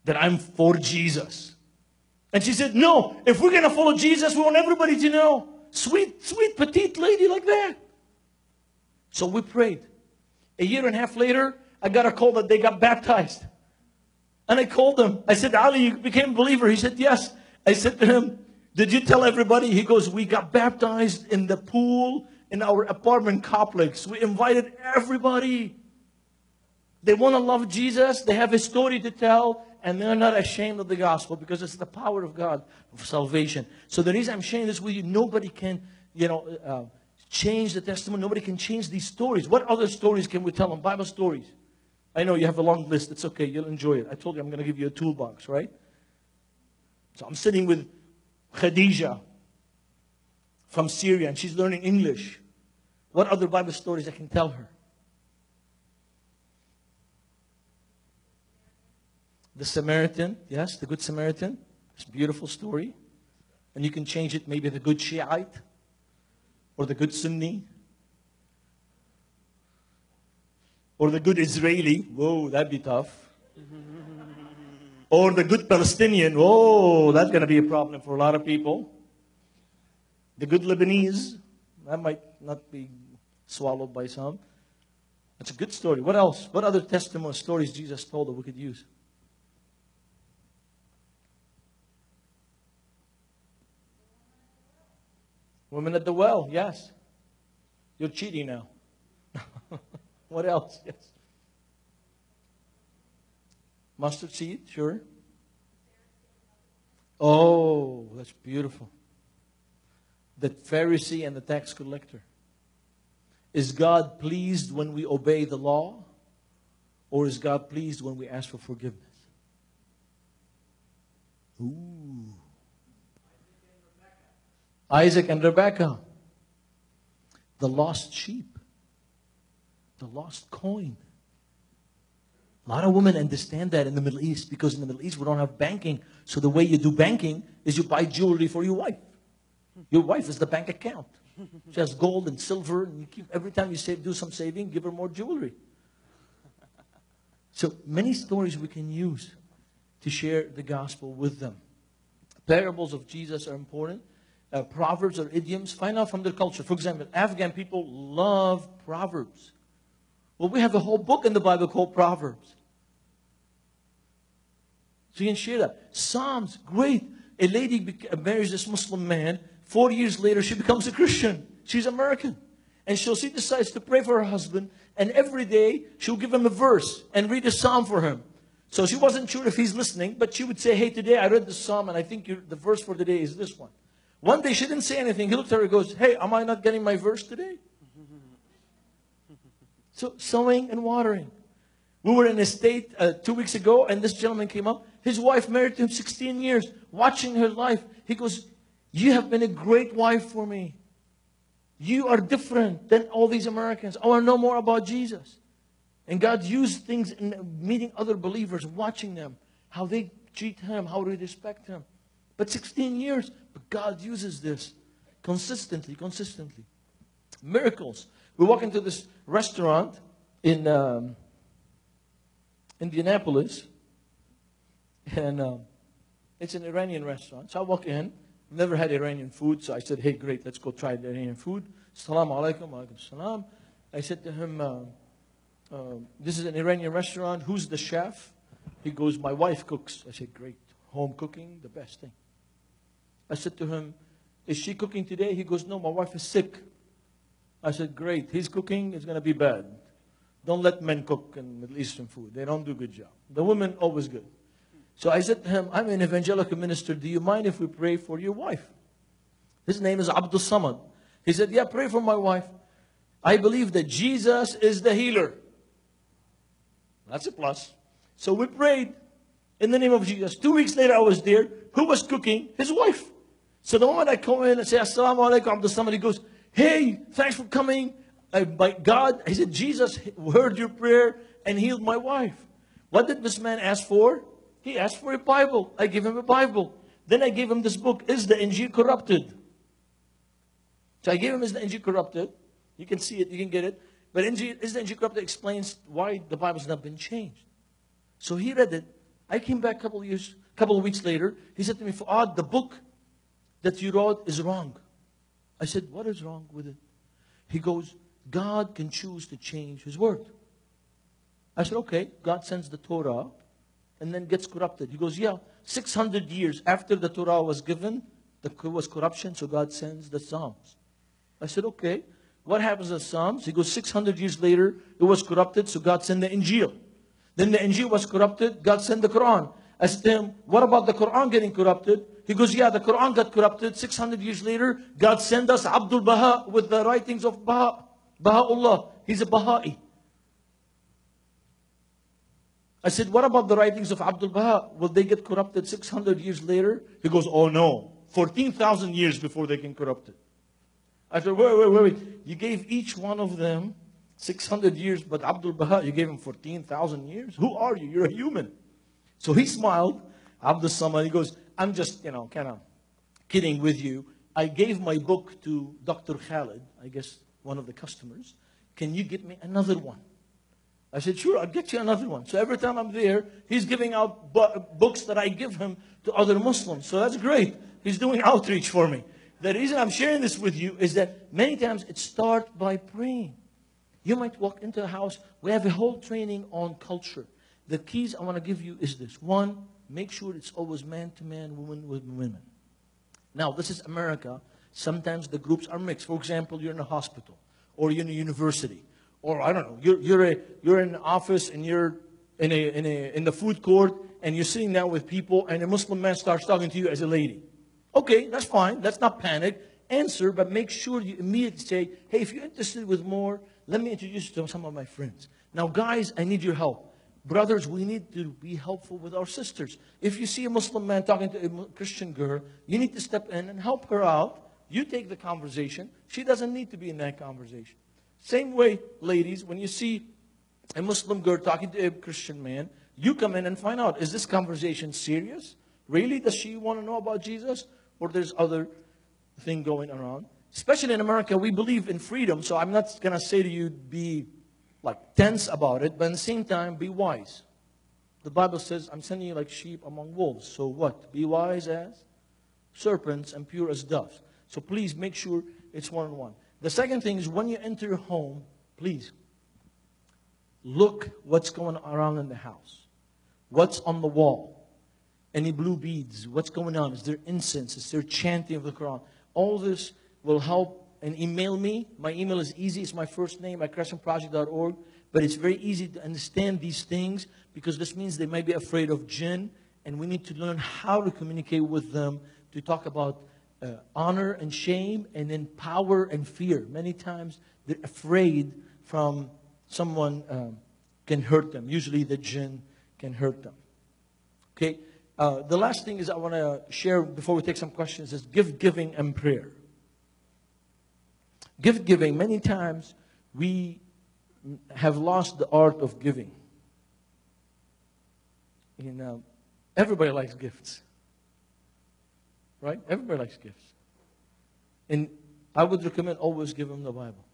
that I'm for Jesus. And she said, no, if we're going to follow Jesus, we want everybody to know. Sweet, sweet, petite lady like that. So we prayed. A year and a half later, I got a call that they got baptized. And I called him. I said, Ali, you became a believer. He said, yes. I said to him, did you tell everybody? He goes, we got baptized in the pool in our apartment complex. We invited everybody. They want to love Jesus. They have a story to tell. And they're not ashamed of the gospel because it's the power of God for salvation. So the reason I'm sharing this with you, nobody can, change the testimony. Nobody can change these stories. What other stories can we tell them? Bible stories. I know you have a long list. It's okay. You'll enjoy it. I told you I'm going to give you a toolbox, right? So I'm sitting with Khadija from Syria, and she's learning English. What other Bible stories I can tell her? The Samaritan, yes, the Good Samaritan. It's a beautiful story. And you can change it, maybe the Good Shiite or the Good Sunni or the Good Israeli. Whoa, that'd be tough. Or the Good Palestinian. Whoa, that's going to be a problem for a lot of people. The Good Lebanese. That might not be swallowed by some. That's a good story. What else? What other testimony stories Jesus told that we could use? Women at the well, yes. You're cheating now. What else? Yes. Mustard seed, sure. Oh, that's beautiful. The Pharisee and the tax collector. Is God pleased when we obey the law? Or is God pleased when we ask for forgiveness? Ooh. Isaac and Rebekah. The lost sheep. The lost coin. A lot of women understand that in the Middle East because in the Middle East we don't have banking. So the way you do banking is you buy jewelry for your wife. Your wife is the bank account. She has gold and silver, and you keep, every time you save, do some saving, give her more jewelry. So many stories we can use to share the gospel with them. Parables of Jesus are important. Proverbs or idioms, find out from their culture. For example, Afghan people love Proverbs. Well, we have a whole book in the Bible called Proverbs. So you can share that. Psalms, great. A lady marries this Muslim man. 4 years later, she becomes a Christian. She's American. And she decides to pray for her husband. And every day, she'll give him a verse and read a psalm for him. So she wasn't sure if he's listening, but she would say, hey, today I read the psalm, and I think the verse for today is this one. One day she didn't say anything. He looked at her and goes, hey, am I not getting my verse today? So sowing and watering. We were in a state 2 weeks ago, and this gentleman came up. His wife married to him 16 years, watching her life. He goes, you have been a great wife for me. You are different than all these Americans. I want to know more about Jesus. And God used things in meeting other believers, watching them, how they treat Him, how they respect Him. But 16 years, but God uses this consistently. Miracles. We walk into this restaurant in Indianapolis, and it's an Iranian restaurant. So I walk in. Never had Iranian food, so I said, hey, great, let's go try the Iranian food. Assalamu alaikum, alaikum salam. I said to him, this is an Iranian restaurant. Who's the chef? He goes, my wife cooks. I said, great. Home cooking, the best thing. I said to him, is she cooking today? He goes, no, my wife is sick. I said, great. He's cooking, it's going to be bad. Don't let men cook in Middle Eastern food. They don't do a good job. The women, always good. So I said to him, I'm an evangelical minister. Do you mind if we pray for your wife? His name is Abdul Samad. He said, yeah, pray for my wife. I believe that Jesus is the healer. That's a plus. So we prayed in the name of Jesus. 2 weeks later, I was there. Who was cooking? His wife. So the moment I come in and say, Assalamu alaikum, Abdul Samad, he goes, hey, thanks for coming. By God, he said, Jesus heard your prayer and healed my wife. What did this man ask for? He asked for a Bible. I gave him a Bible. Then I gave him this book, Is the Injil Corrupted? So I gave him Is the Injil Corrupted? You can see it, you can get it. But Is the Injil Corrupted explains why the Bible's not been changed. So he read it. I came back a couple of weeks later. He said to me, Fuad, the book that you wrote is wrong. I said, what is wrong with it? He goes, God can choose to change His word. I said, okay, God sends the Torah and then gets corrupted. He goes, yeah, 600 years after the Torah was given, there was corruption, so God sends the Psalms. I said, okay, what happens to the Psalms? He goes, 600 years later, it was corrupted, so God sent the Injil. Then the Injil was corrupted, God sent the Quran. I said to him, what about the Quran getting corrupted? He goes, yeah, the Quran got corrupted. 600 years later, God sent us Abdul Baha with the writings of Baha'u'llah. He's a Baha'i. I said, what about the writings of Abdul Baha? Will they get corrupted 600 years later? He goes, oh no, 14,000 years before they get corrupted. I said, wait. You gave each one of them 600 years, but Abdul Baha, you gave him 14,000 years? Who are you? You're a human. So he smiled, Abdul Samad. He goes, I'm just, kind of kidding with you. I gave my book to Dr. Khalid, I guess one of the customers. Can you get me another one? I said, sure, I'll get you another one. So every time I'm there, he's giving out books that I give him to other Muslims. So that's great. He's doing outreach for me. The reason I'm sharing this with you is that many times it starts by praying. You might walk into a house. We have a whole training on culture. The keys I want to give you is this. One, make sure it's always man to man, woman with women. Now, this is America. Sometimes the groups are mixed. For example, you're in a hospital or you're in a university. Or I don't know, you're in an office and you're in the food court and you're sitting down with people and a Muslim man starts talking to you as a lady. Okay, that's fine. Let's not panic. Answer, but make sure you immediately say, hey, if you're interested with more, let me introduce you to some of my friends. Now, guys, I need your help. Brothers, we need to be helpful with our sisters. If you see a Muslim man talking to a Christian girl, you need to step in and help her out. You take the conversation. She doesn't need to be in that conversation. Same way, ladies, when you see a Muslim girl talking to a Christian man, you come in and find out, is this conversation serious? Really? Does she want to know about Jesus? Or there's other thing going around? Especially in America, we believe in freedom, so I'm not going to say to you, be like tense about it, but at the same time, be wise. The Bible says, I'm sending you like sheep among wolves. So what? Be wise as serpents and pure as doves. So please make sure it's one-on-one. The second thing is when you enter your home, please look what's going around in the house. What's on the wall? Any blue beads? What's going on? Is there incense? Is there chanting of the Quran? All this will help. And email me. My email is easy. It's my first name at crescentproject.org. But it's very easy to understand these things because this means they might be afraid of jinn. And we need to learn how to communicate with them to talk about honor and shame and then power and fear. Many times they're afraid from someone can hurt them. Usually the jinn can hurt them. Okay. The last thing is I want to share before we take some questions is gift giving and prayer. Gift giving, many times we have lost the art of giving. Everybody likes gifts. Right? Everybody likes gifts. And I would recommend always give them the Bible.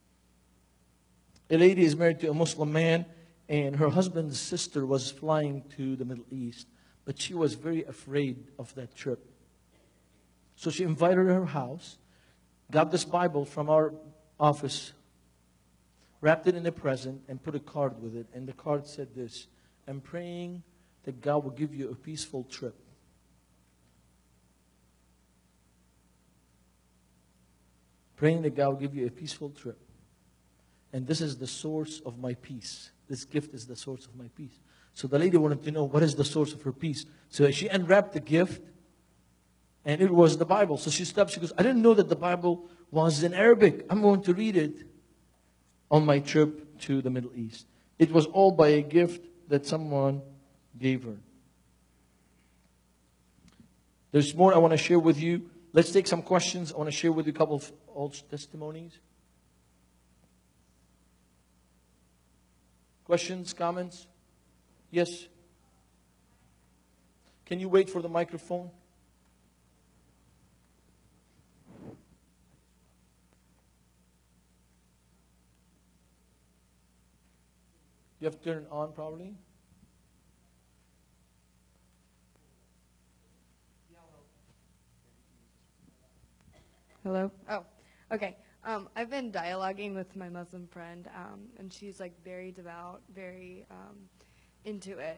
A lady is married to a Muslim man, and her husband's sister was flying to the Middle East, but she was very afraid of that trip. So she invited her to her house, got this Bible from our office, wrapped it in a present, and put a card with it. And the card said this, I'm praying that God will give you a peaceful trip. Praying that God will give you a peaceful trip. And this is the source of my peace. This gift is the source of my peace. So the lady wanted to know what is the source of her peace. So she unwrapped the gift, and it was the Bible. So she stopped. She goes, I didn't know that the Bible was in Arabic. I'm going to read it on my trip to the Middle East. It was all by a gift that someone gave her. There's more I want to share with you. Let's take some questions. I want to share with you a couple of old testimonies. Questions, comments? Yes? Can you wait for the microphone? You have to turn it on probably. Hello? Oh, okay. I've been dialoguing with my Muslim friend, and she's like very devout, very into it.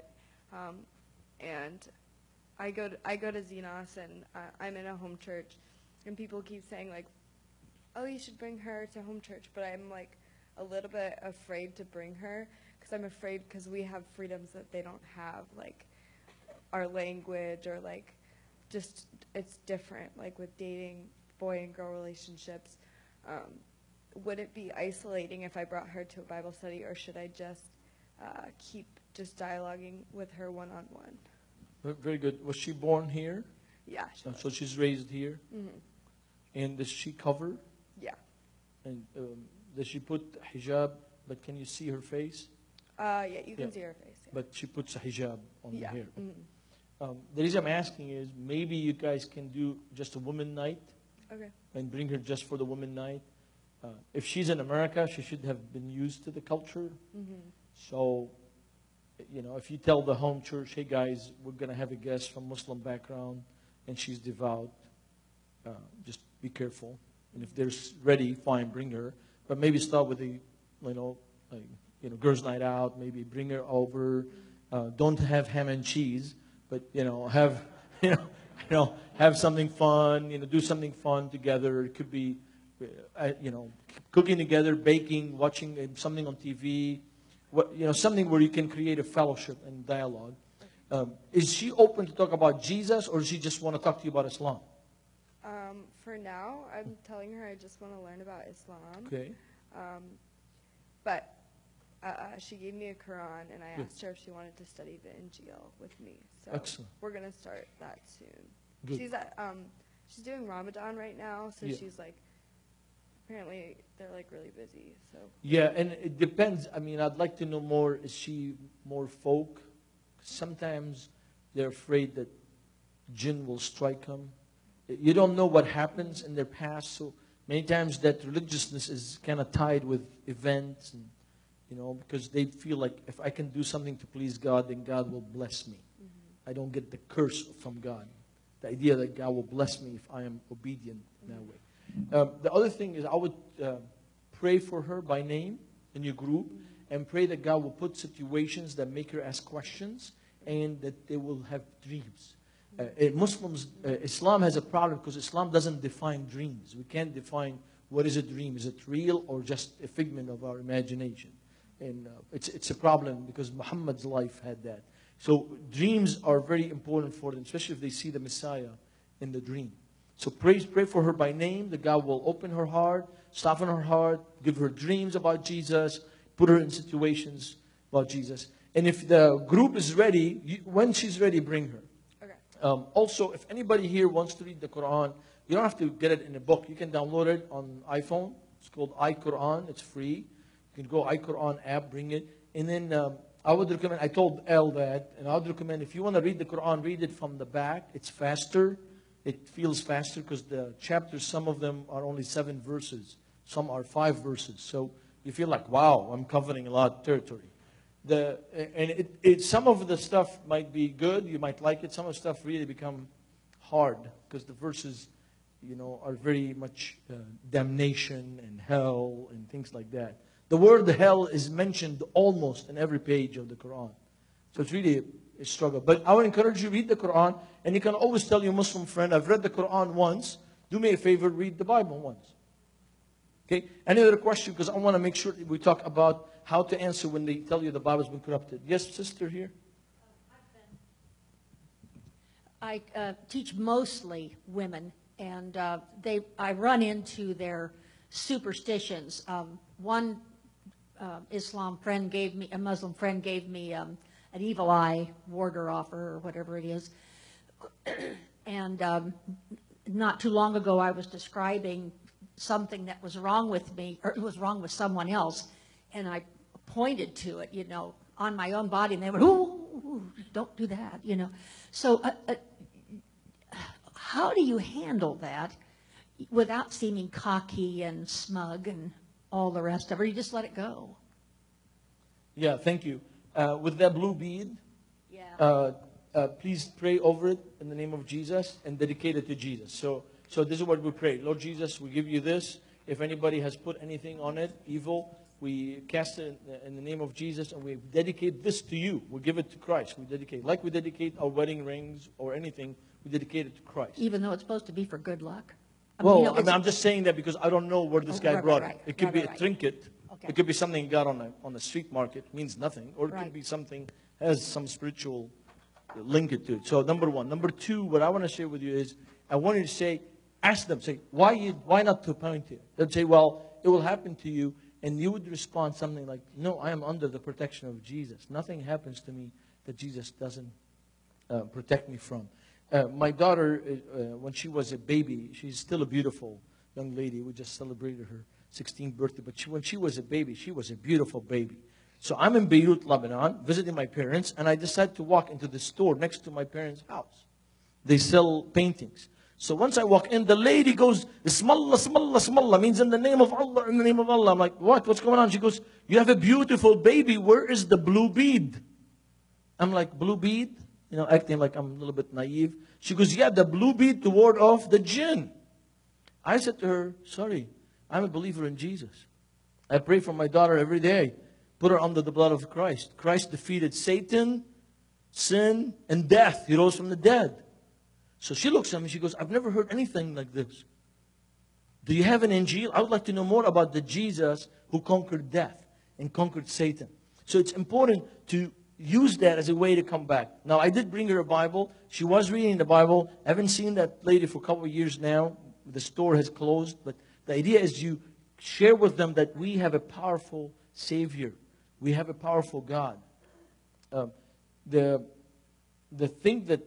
And I go to Xenos, and I'm in a home church, and people keep saying like, "Oh, you should bring her to home church," but I'm like a little bit afraid to bring her because I'm afraid because we have freedoms that they don't have, like our language or like just it's different, like with dating boy and girl relationships. Would it be isolating if I brought her to a Bible study, or should I just keep just dialoguing with her one-on-one? Very good. Was she born here? Yeah. She was. So she's raised here? Mm-hmm. And does she cover? Yeah. And does she put hijab, but can you see her face? Yeah, you can see her face. Yeah. But she puts a hijab on Yeah. the hair. Mm-hmm. The reason I'm asking is maybe you guys can do just a woman night Okay. and bring her just for the woman night. If she's in America, she should have been used to the culture. Mm-hmm. So, you know, if you tell the home church, hey guys, we're going to have a guest from Muslim background and she's devout, just be careful. And if they're ready, fine, bring her. But maybe start with the, girls' night out. Maybe bring her over. Don't have ham and cheese, but have have something fun. Do something fun together. It could be, cooking together, baking, watching something on TV. Something where you can create a fellowship and dialogue. Is she open to talk about Jesus, or does she just want to talk to you about Islam? For now, I'm telling her I just want to learn about Islam. Okay. But she gave me a Quran, and I asked her if she wanted to study the Injil with me. So Excellent. We're going to start that soon. Good. She's doing Ramadan right now, so Yeah. she's like, apparently they're like really busy. So Yeah, and it depends. I mean, I'd like to know more. Is she more folk? Sometimes they're afraid that jinn will strike them. You don't know what happens in their past, so many times that religiousness is kind of tied with events, and because they feel like if I can do something to please God, then God will bless me. mm-hmm. I don't get the curse from God. The idea that God will bless me if I am obedient in that way. The other thing is I would pray for her by name in your group, and pray that God will put situations that make her ask questions and that they will have dreams. Islam has a problem because Islam doesn't define dreams. We can't define what is a dream. Is it real or just a figment of our imagination? And it's a problem because Muhammad's life had that. So dreams are very important for them, especially if they see the Messiah in the dream. So pray for her by name, that God will open her heart, soften her heart, give her dreams about Jesus, put her in situations about Jesus. And if the group is ready, when she's ready, bring her. okay. Also, if anybody here wants to read the Quran, you don't have to get it in a book. You can download it on iPhone. It's called iQuran. It's free. You can go iQuran app, bring it. And then I would recommend, I told Elle that, and I would recommend if you want to read the Quran, read it from the back. It's faster. It feels faster because the chapters, some of them are only 7 verses. Some are 5 verses. So you feel like, wow, I'm covering a lot of territory. Some of the stuff might be good. You might like it. Some of the stuff really become hard because the verses, are very much damnation and hell and things like that. The word hell is mentioned almost in every page of the Quran. So it's really a struggle. But I would encourage you to read the Quran, and you can always tell your Muslim friend, I've read the Quran once. Do me a favor, read the Bible once. Okay? Any other question? Because I want to make sure that we talk about how to answer when they tell you the Bible's been corrupted. Yes, sister here? I teach mostly women, and I run into their superstitions. One Islam friend gave me, a Muslim friend gave me an evil eye, warder offer, or whatever it is. And not too long ago, I was describing something that was wrong with me, or it was wrong with someone else, and I pointed to it, on my own body, and they went, ooh, don't do that, So how do you handle that without seeming cocky and smug and all the rest of it? Or you just let it go? Yeah, thank you. With that blue bead, Yeah. please pray over it in the name of Jesus and dedicate it to Jesus. So So this is what we pray. Lord Jesus, we give you this. If anybody has put anything on it, evil, we cast it in the name of Jesus and we dedicate this to you. We give it to Christ. We dedicate. Like we dedicate our wedding rings or anything, we dedicate it to Christ. Even though it's supposed to be for good luck? I'm just saying that because I don't know where this guy brought it. It could be a right. trinket. Okay. It could be something he got on the street market. Means nothing. Or it Right. could be something has some spiritual link to it. So number one. Number two, what I want to share with you is I want you to say, ask them, say, why not to point you? They'll say, well, it will happen to you. And you would respond something like, no, I am under the protection of Jesus. Nothing happens to me that Jesus doesn't protect me from. My daughter, when she was a baby, she's still a beautiful young lady. We just celebrated her 16th birthday. But when she was a baby, she was a beautiful baby. So I'm in Beirut, Lebanon, visiting my parents, and I decided to walk into the store next to my parents' house. They sell paintings. So once I walk in, the lady goes, Ismallah, Ismallah, Ismallah, means in the name of Allah, in the name of Allah. I'm like, what? What's going on? She goes, you have a beautiful baby. Where is the blue bead? I'm like, blue bead? You know, acting like I'm a little bit naive. She goes, yeah, the blue bead to ward off the jinn. I said to her, sorry, I'm a believer in Jesus. I pray for my daughter every day. Put her under the blood of Christ. Christ defeated Satan, sin, and death. He rose from the dead. So she looks at me, she goes, I've never heard anything like this. Do you have an Injil? I would like to know more about the Jesus who conquered death and conquered Satan. So it's important to use that as a way to come back. Now, I did bring her a Bible. She was reading the Bible. I haven't seen that lady for a couple of years now. The store has closed. But the idea is you share with them that we have a powerful Savior. We have a powerful God. The thing that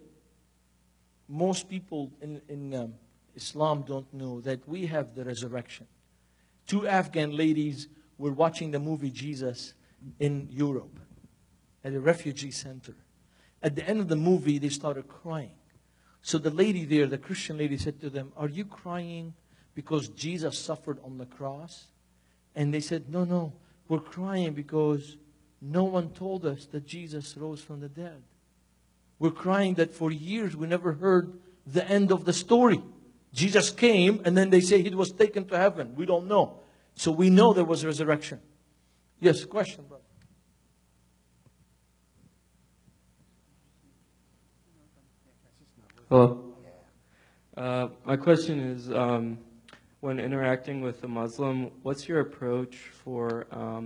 most people in Islam don't know, that we have the resurrection. 2 Afghan ladies were watching the movie Jesus in Europe at a refugee center. At the end of the movie, they started crying. So the lady there, the Christian lady, said to them, are you crying because Jesus suffered on the cross? And they said, no, no, we're crying because no one told us that Jesus rose from the dead. We're crying that for years we never heard the end of the story. Jesus came and then they say he was taken to heaven. We don't know. So we know there was resurrection. Yes, question, brother. Hello. My question is, when interacting with a Muslim, what's your approach for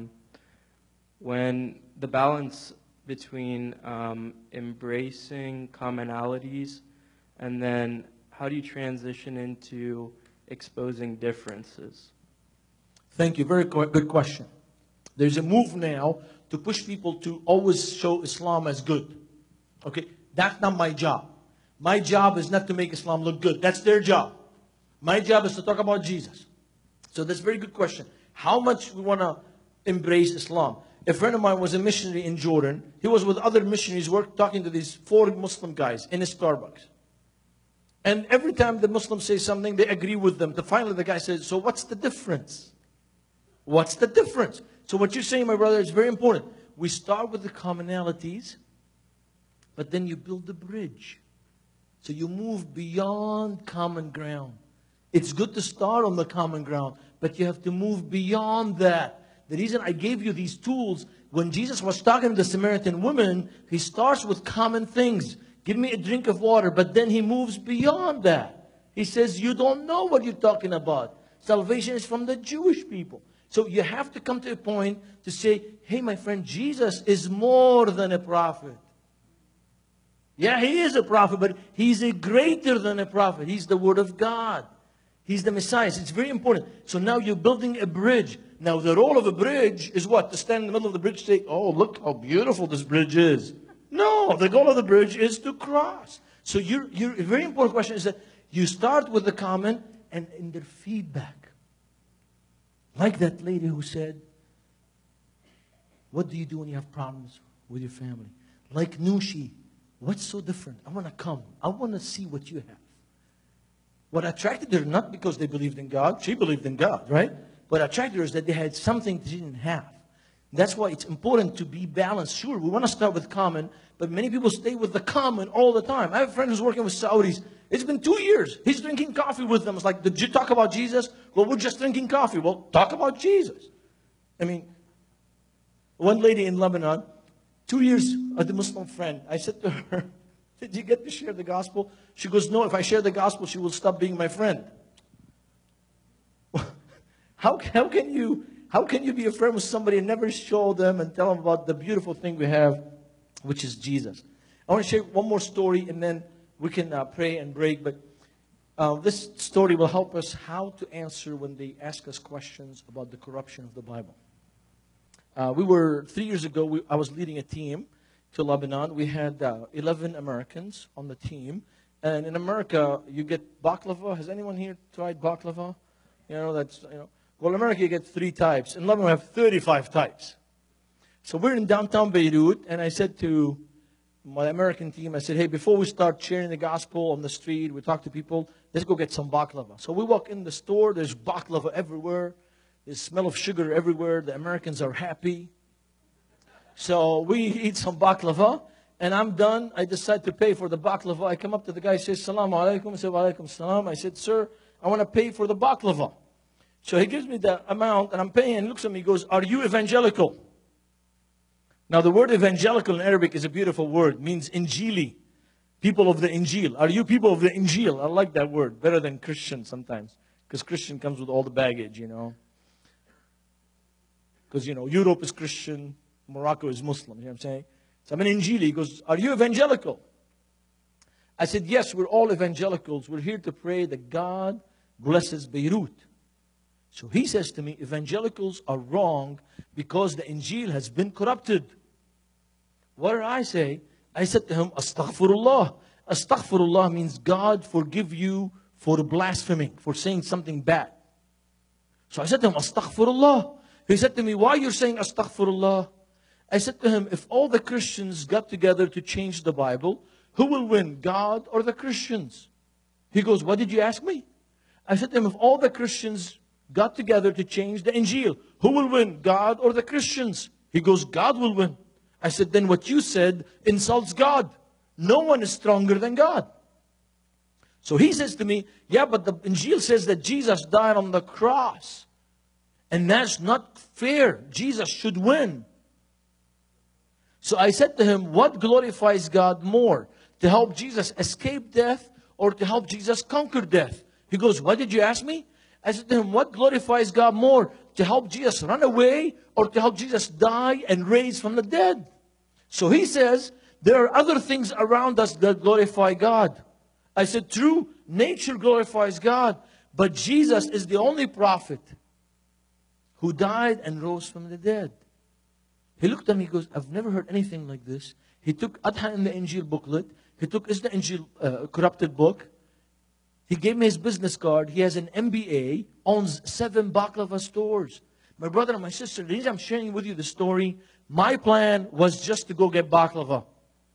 when the balance between embracing commonalities and then how do you transition into exposing differences? Thank you. Very good question. There's a move now to push people to always show Islam as good. Okay? That's not my job. My job is not to make Islam look good. That's their job. My job is to talk about Jesus. So that's a very good question. How much we want to embrace Islam? A friend of mine was a missionary in Jordan. He was with other missionaries talking to these 4 Muslim guys in a Starbucks. And every time the Muslims say something, they agree with them. Finally, the guy says, so what's the difference? What's the difference? So what you're saying, my brother, is very important. We start with the commonalities, but then you build the bridge. So you move beyond common ground. It's good to start on the common ground, but you have to move beyond that. The reason I gave you these tools, when Jesus was talking to the Samaritan woman, he starts with common things. Give me a drink of water, but then he moves beyond that. He says, you don't know what you're talking about. Salvation is from the Jewish people. So you have to come to a point to say, hey, my friend, Jesus is more than a prophet. Yeah, he is a prophet, but he's a greater than a prophet. He's the Word of God. He's the Messiah. It's very important. So now you're building a bridge. Now the role of a bridge is what? To stand in the middle of the bridge and say, oh, look how beautiful this bridge is. No, the goal of the bridge is to cross. So a very important question is that you start with the comment and in their feedback. Like that lady who said, what do you do when you have problems with your family? Like Nushi, what's so different? I want to come. I want to see what you have. What attracted her, not because they believed in God. She believed in God, right? What attracted her is that they had something they didn't have. That's why it's important to be balanced. Sure, we want to start with common, but many people stay with the common all the time. I have a friend who's working with Saudis, It's been 2 years. He's drinking coffee with them. It's like, did you talk about Jesus? Well, we're just drinking coffee. Well, talk about Jesus. I mean, one lady in Lebanon, 2 years with a Muslim friend, I said to her, did you get to share the gospel? She goes, no, if I share the gospel, she will stop being my friend. How can you be a friend with somebody and never show them and tell them about the beautiful thing we have, which is Jesus? I want to share one more story, and then we can pray and break. But this story will help us how to answer when they ask us questions about the corruption of the Bible. 3 years ago, I was leading a team to Lebanon. We had 11 Americans on the team. And in America, you get baklava. Has anyone here tried baklava? Well, in America, you get 3 types. In Lebanon, we have 35 types. So we're in downtown Beirut, and I said to my American team, I said, hey, before we start sharing the gospel on the street, we talk to people, let's go get some baklava. So we walk in the store, there's baklava everywhere. There's smell of sugar everywhere. The Americans are happy. So we eat some baklava, and I'm done. I decide to pay for the baklava. I come up to the guy, say, Salaam alaikum. I said, wa alaikum salam. I said, sir, I want to pay for the baklava. So he gives me the amount, and I'm paying, and looks at me, he goes, are you evangelical? Now, the word evangelical in Arabic is a beautiful word. It means Injili, people of the Injil. Are you people of the Injil? I like that word, better than Christian sometimes, because Christian comes with all the baggage, Because, Europe is Christian, Morocco is Muslim, you know what I'm saying? So I'm an Injili. He goes, are you evangelical? I said, yes, we're all evangelicals. We're here to pray that God blesses Beirut. So he says to me, evangelicals are wrong because the Injil has been corrupted. What did I say? I said to him, Astaghfirullah. Astaghfirullah means God forgive you for blaspheming, for saying something bad. So I said to him, Astaghfirullah. He said to me, why are you saying Astaghfirullah? I said to him, if all the Christians got together to change the Bible, who will win, God or the Christians? He goes, what did you ask me? I said to him, if all the Christians got together to change the Injil, who will win, God or the Christians? He goes, God will win. I said, then what you said insults God. No one is stronger than God. So he says to me, yeah, but the Injil says that Jesus died on the cross. And that's not fair. Jesus should win. So I said to him, what glorifies God more? To help Jesus escape death or to help Jesus conquer death? He goes, what did you ask me? I said to him, what glorifies God more? To help Jesus run away or to help Jesus die and raise from the dead? So he says, there are other things around us that glorify God. I said, true, nature glorifies God. But Jesus is the only prophet who died and rose from the dead. He looked at me, he goes, I've never heard anything like this. He took Adhan in the Injil booklet. He took Is the Injil corrupted book. He gave me his business card. He has an MBA, owns 7 baklava stores. My brother and my sister, the reason I'm sharing with you the story, my plan was just to go get baklava.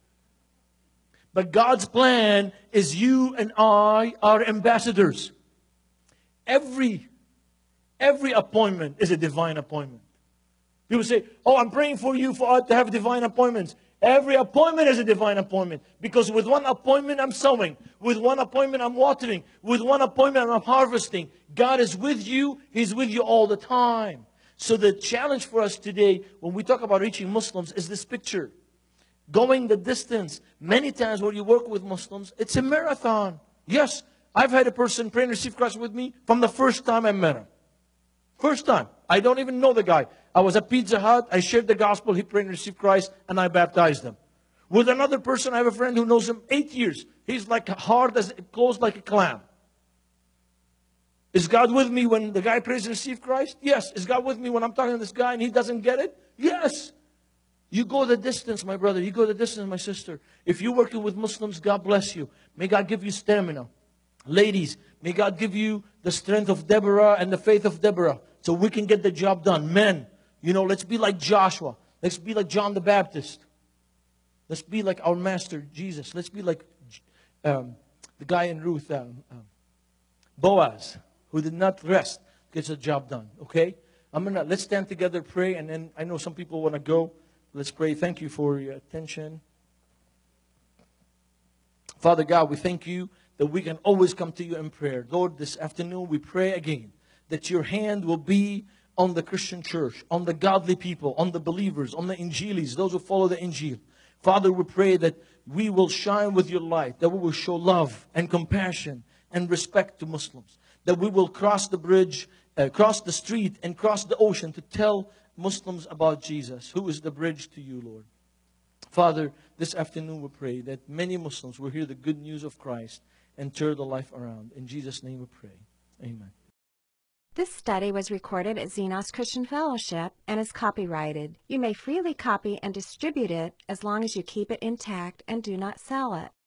But God's plan is you and I are ambassadors. Every appointment is a divine appointment. People say, oh, I'm praying for you to have divine appointments. Every appointment is a divine appointment. Because with one appointment, I'm sowing. With one appointment, I'm watering. With one appointment, I'm harvesting. God is with you. He's with you all the time. So the challenge for us today, when we talk about reaching Muslims, is this picture. Going the distance. Many times when you work with Muslims, it's a marathon. Yes, I've had a person pray and receive Christ with me from the first time I met him. First time. I don't even know the guy. I was at Pizza Hut. I shared the gospel. He prayed and received Christ, and I baptized him. With another person, I have a friend who knows him 8 years. He's like hard as closed like a clam. Is God with me when the guy prays and receives Christ? Yes. Is God with me when I'm talking to this guy and he doesn't get it? Yes. You go the distance, my brother. You go the distance, my sister. If you're working with Muslims, God bless you. May God give you stamina. Ladies, may God give you the strength of Deborah and the faith of Deborah so we can get the job done. Men, let's be like Joshua. Let's be like John the Baptist. Let's be like our master, Jesus. Let's be like the guy in Ruth, Boaz, who did not rest, gets the job done. Okay? Let's stand together, pray, and then I know some people want to go. Let's pray. Thank you for your attention. Father God, we thank you that we can always come to you in prayer. Lord, this afternoon we pray again that your hand will be on the Christian church, on the godly people, on the believers, on the Injilis, those who follow the Injil. Father, we pray that we will shine with your light, that we will show love and compassion and respect to Muslims, that we will cross the bridge, cross the street and cross the ocean to tell Muslims about Jesus, who is the bridge to you, Lord. Father, this afternoon we pray that many Muslims will hear the good news of Christ and turn the life around. In Jesus' name we pray. Amen. This study was recorded at Xenos Christian Fellowship and is copyrighted. You may freely copy and distribute it as long as you keep it intact and do not sell it.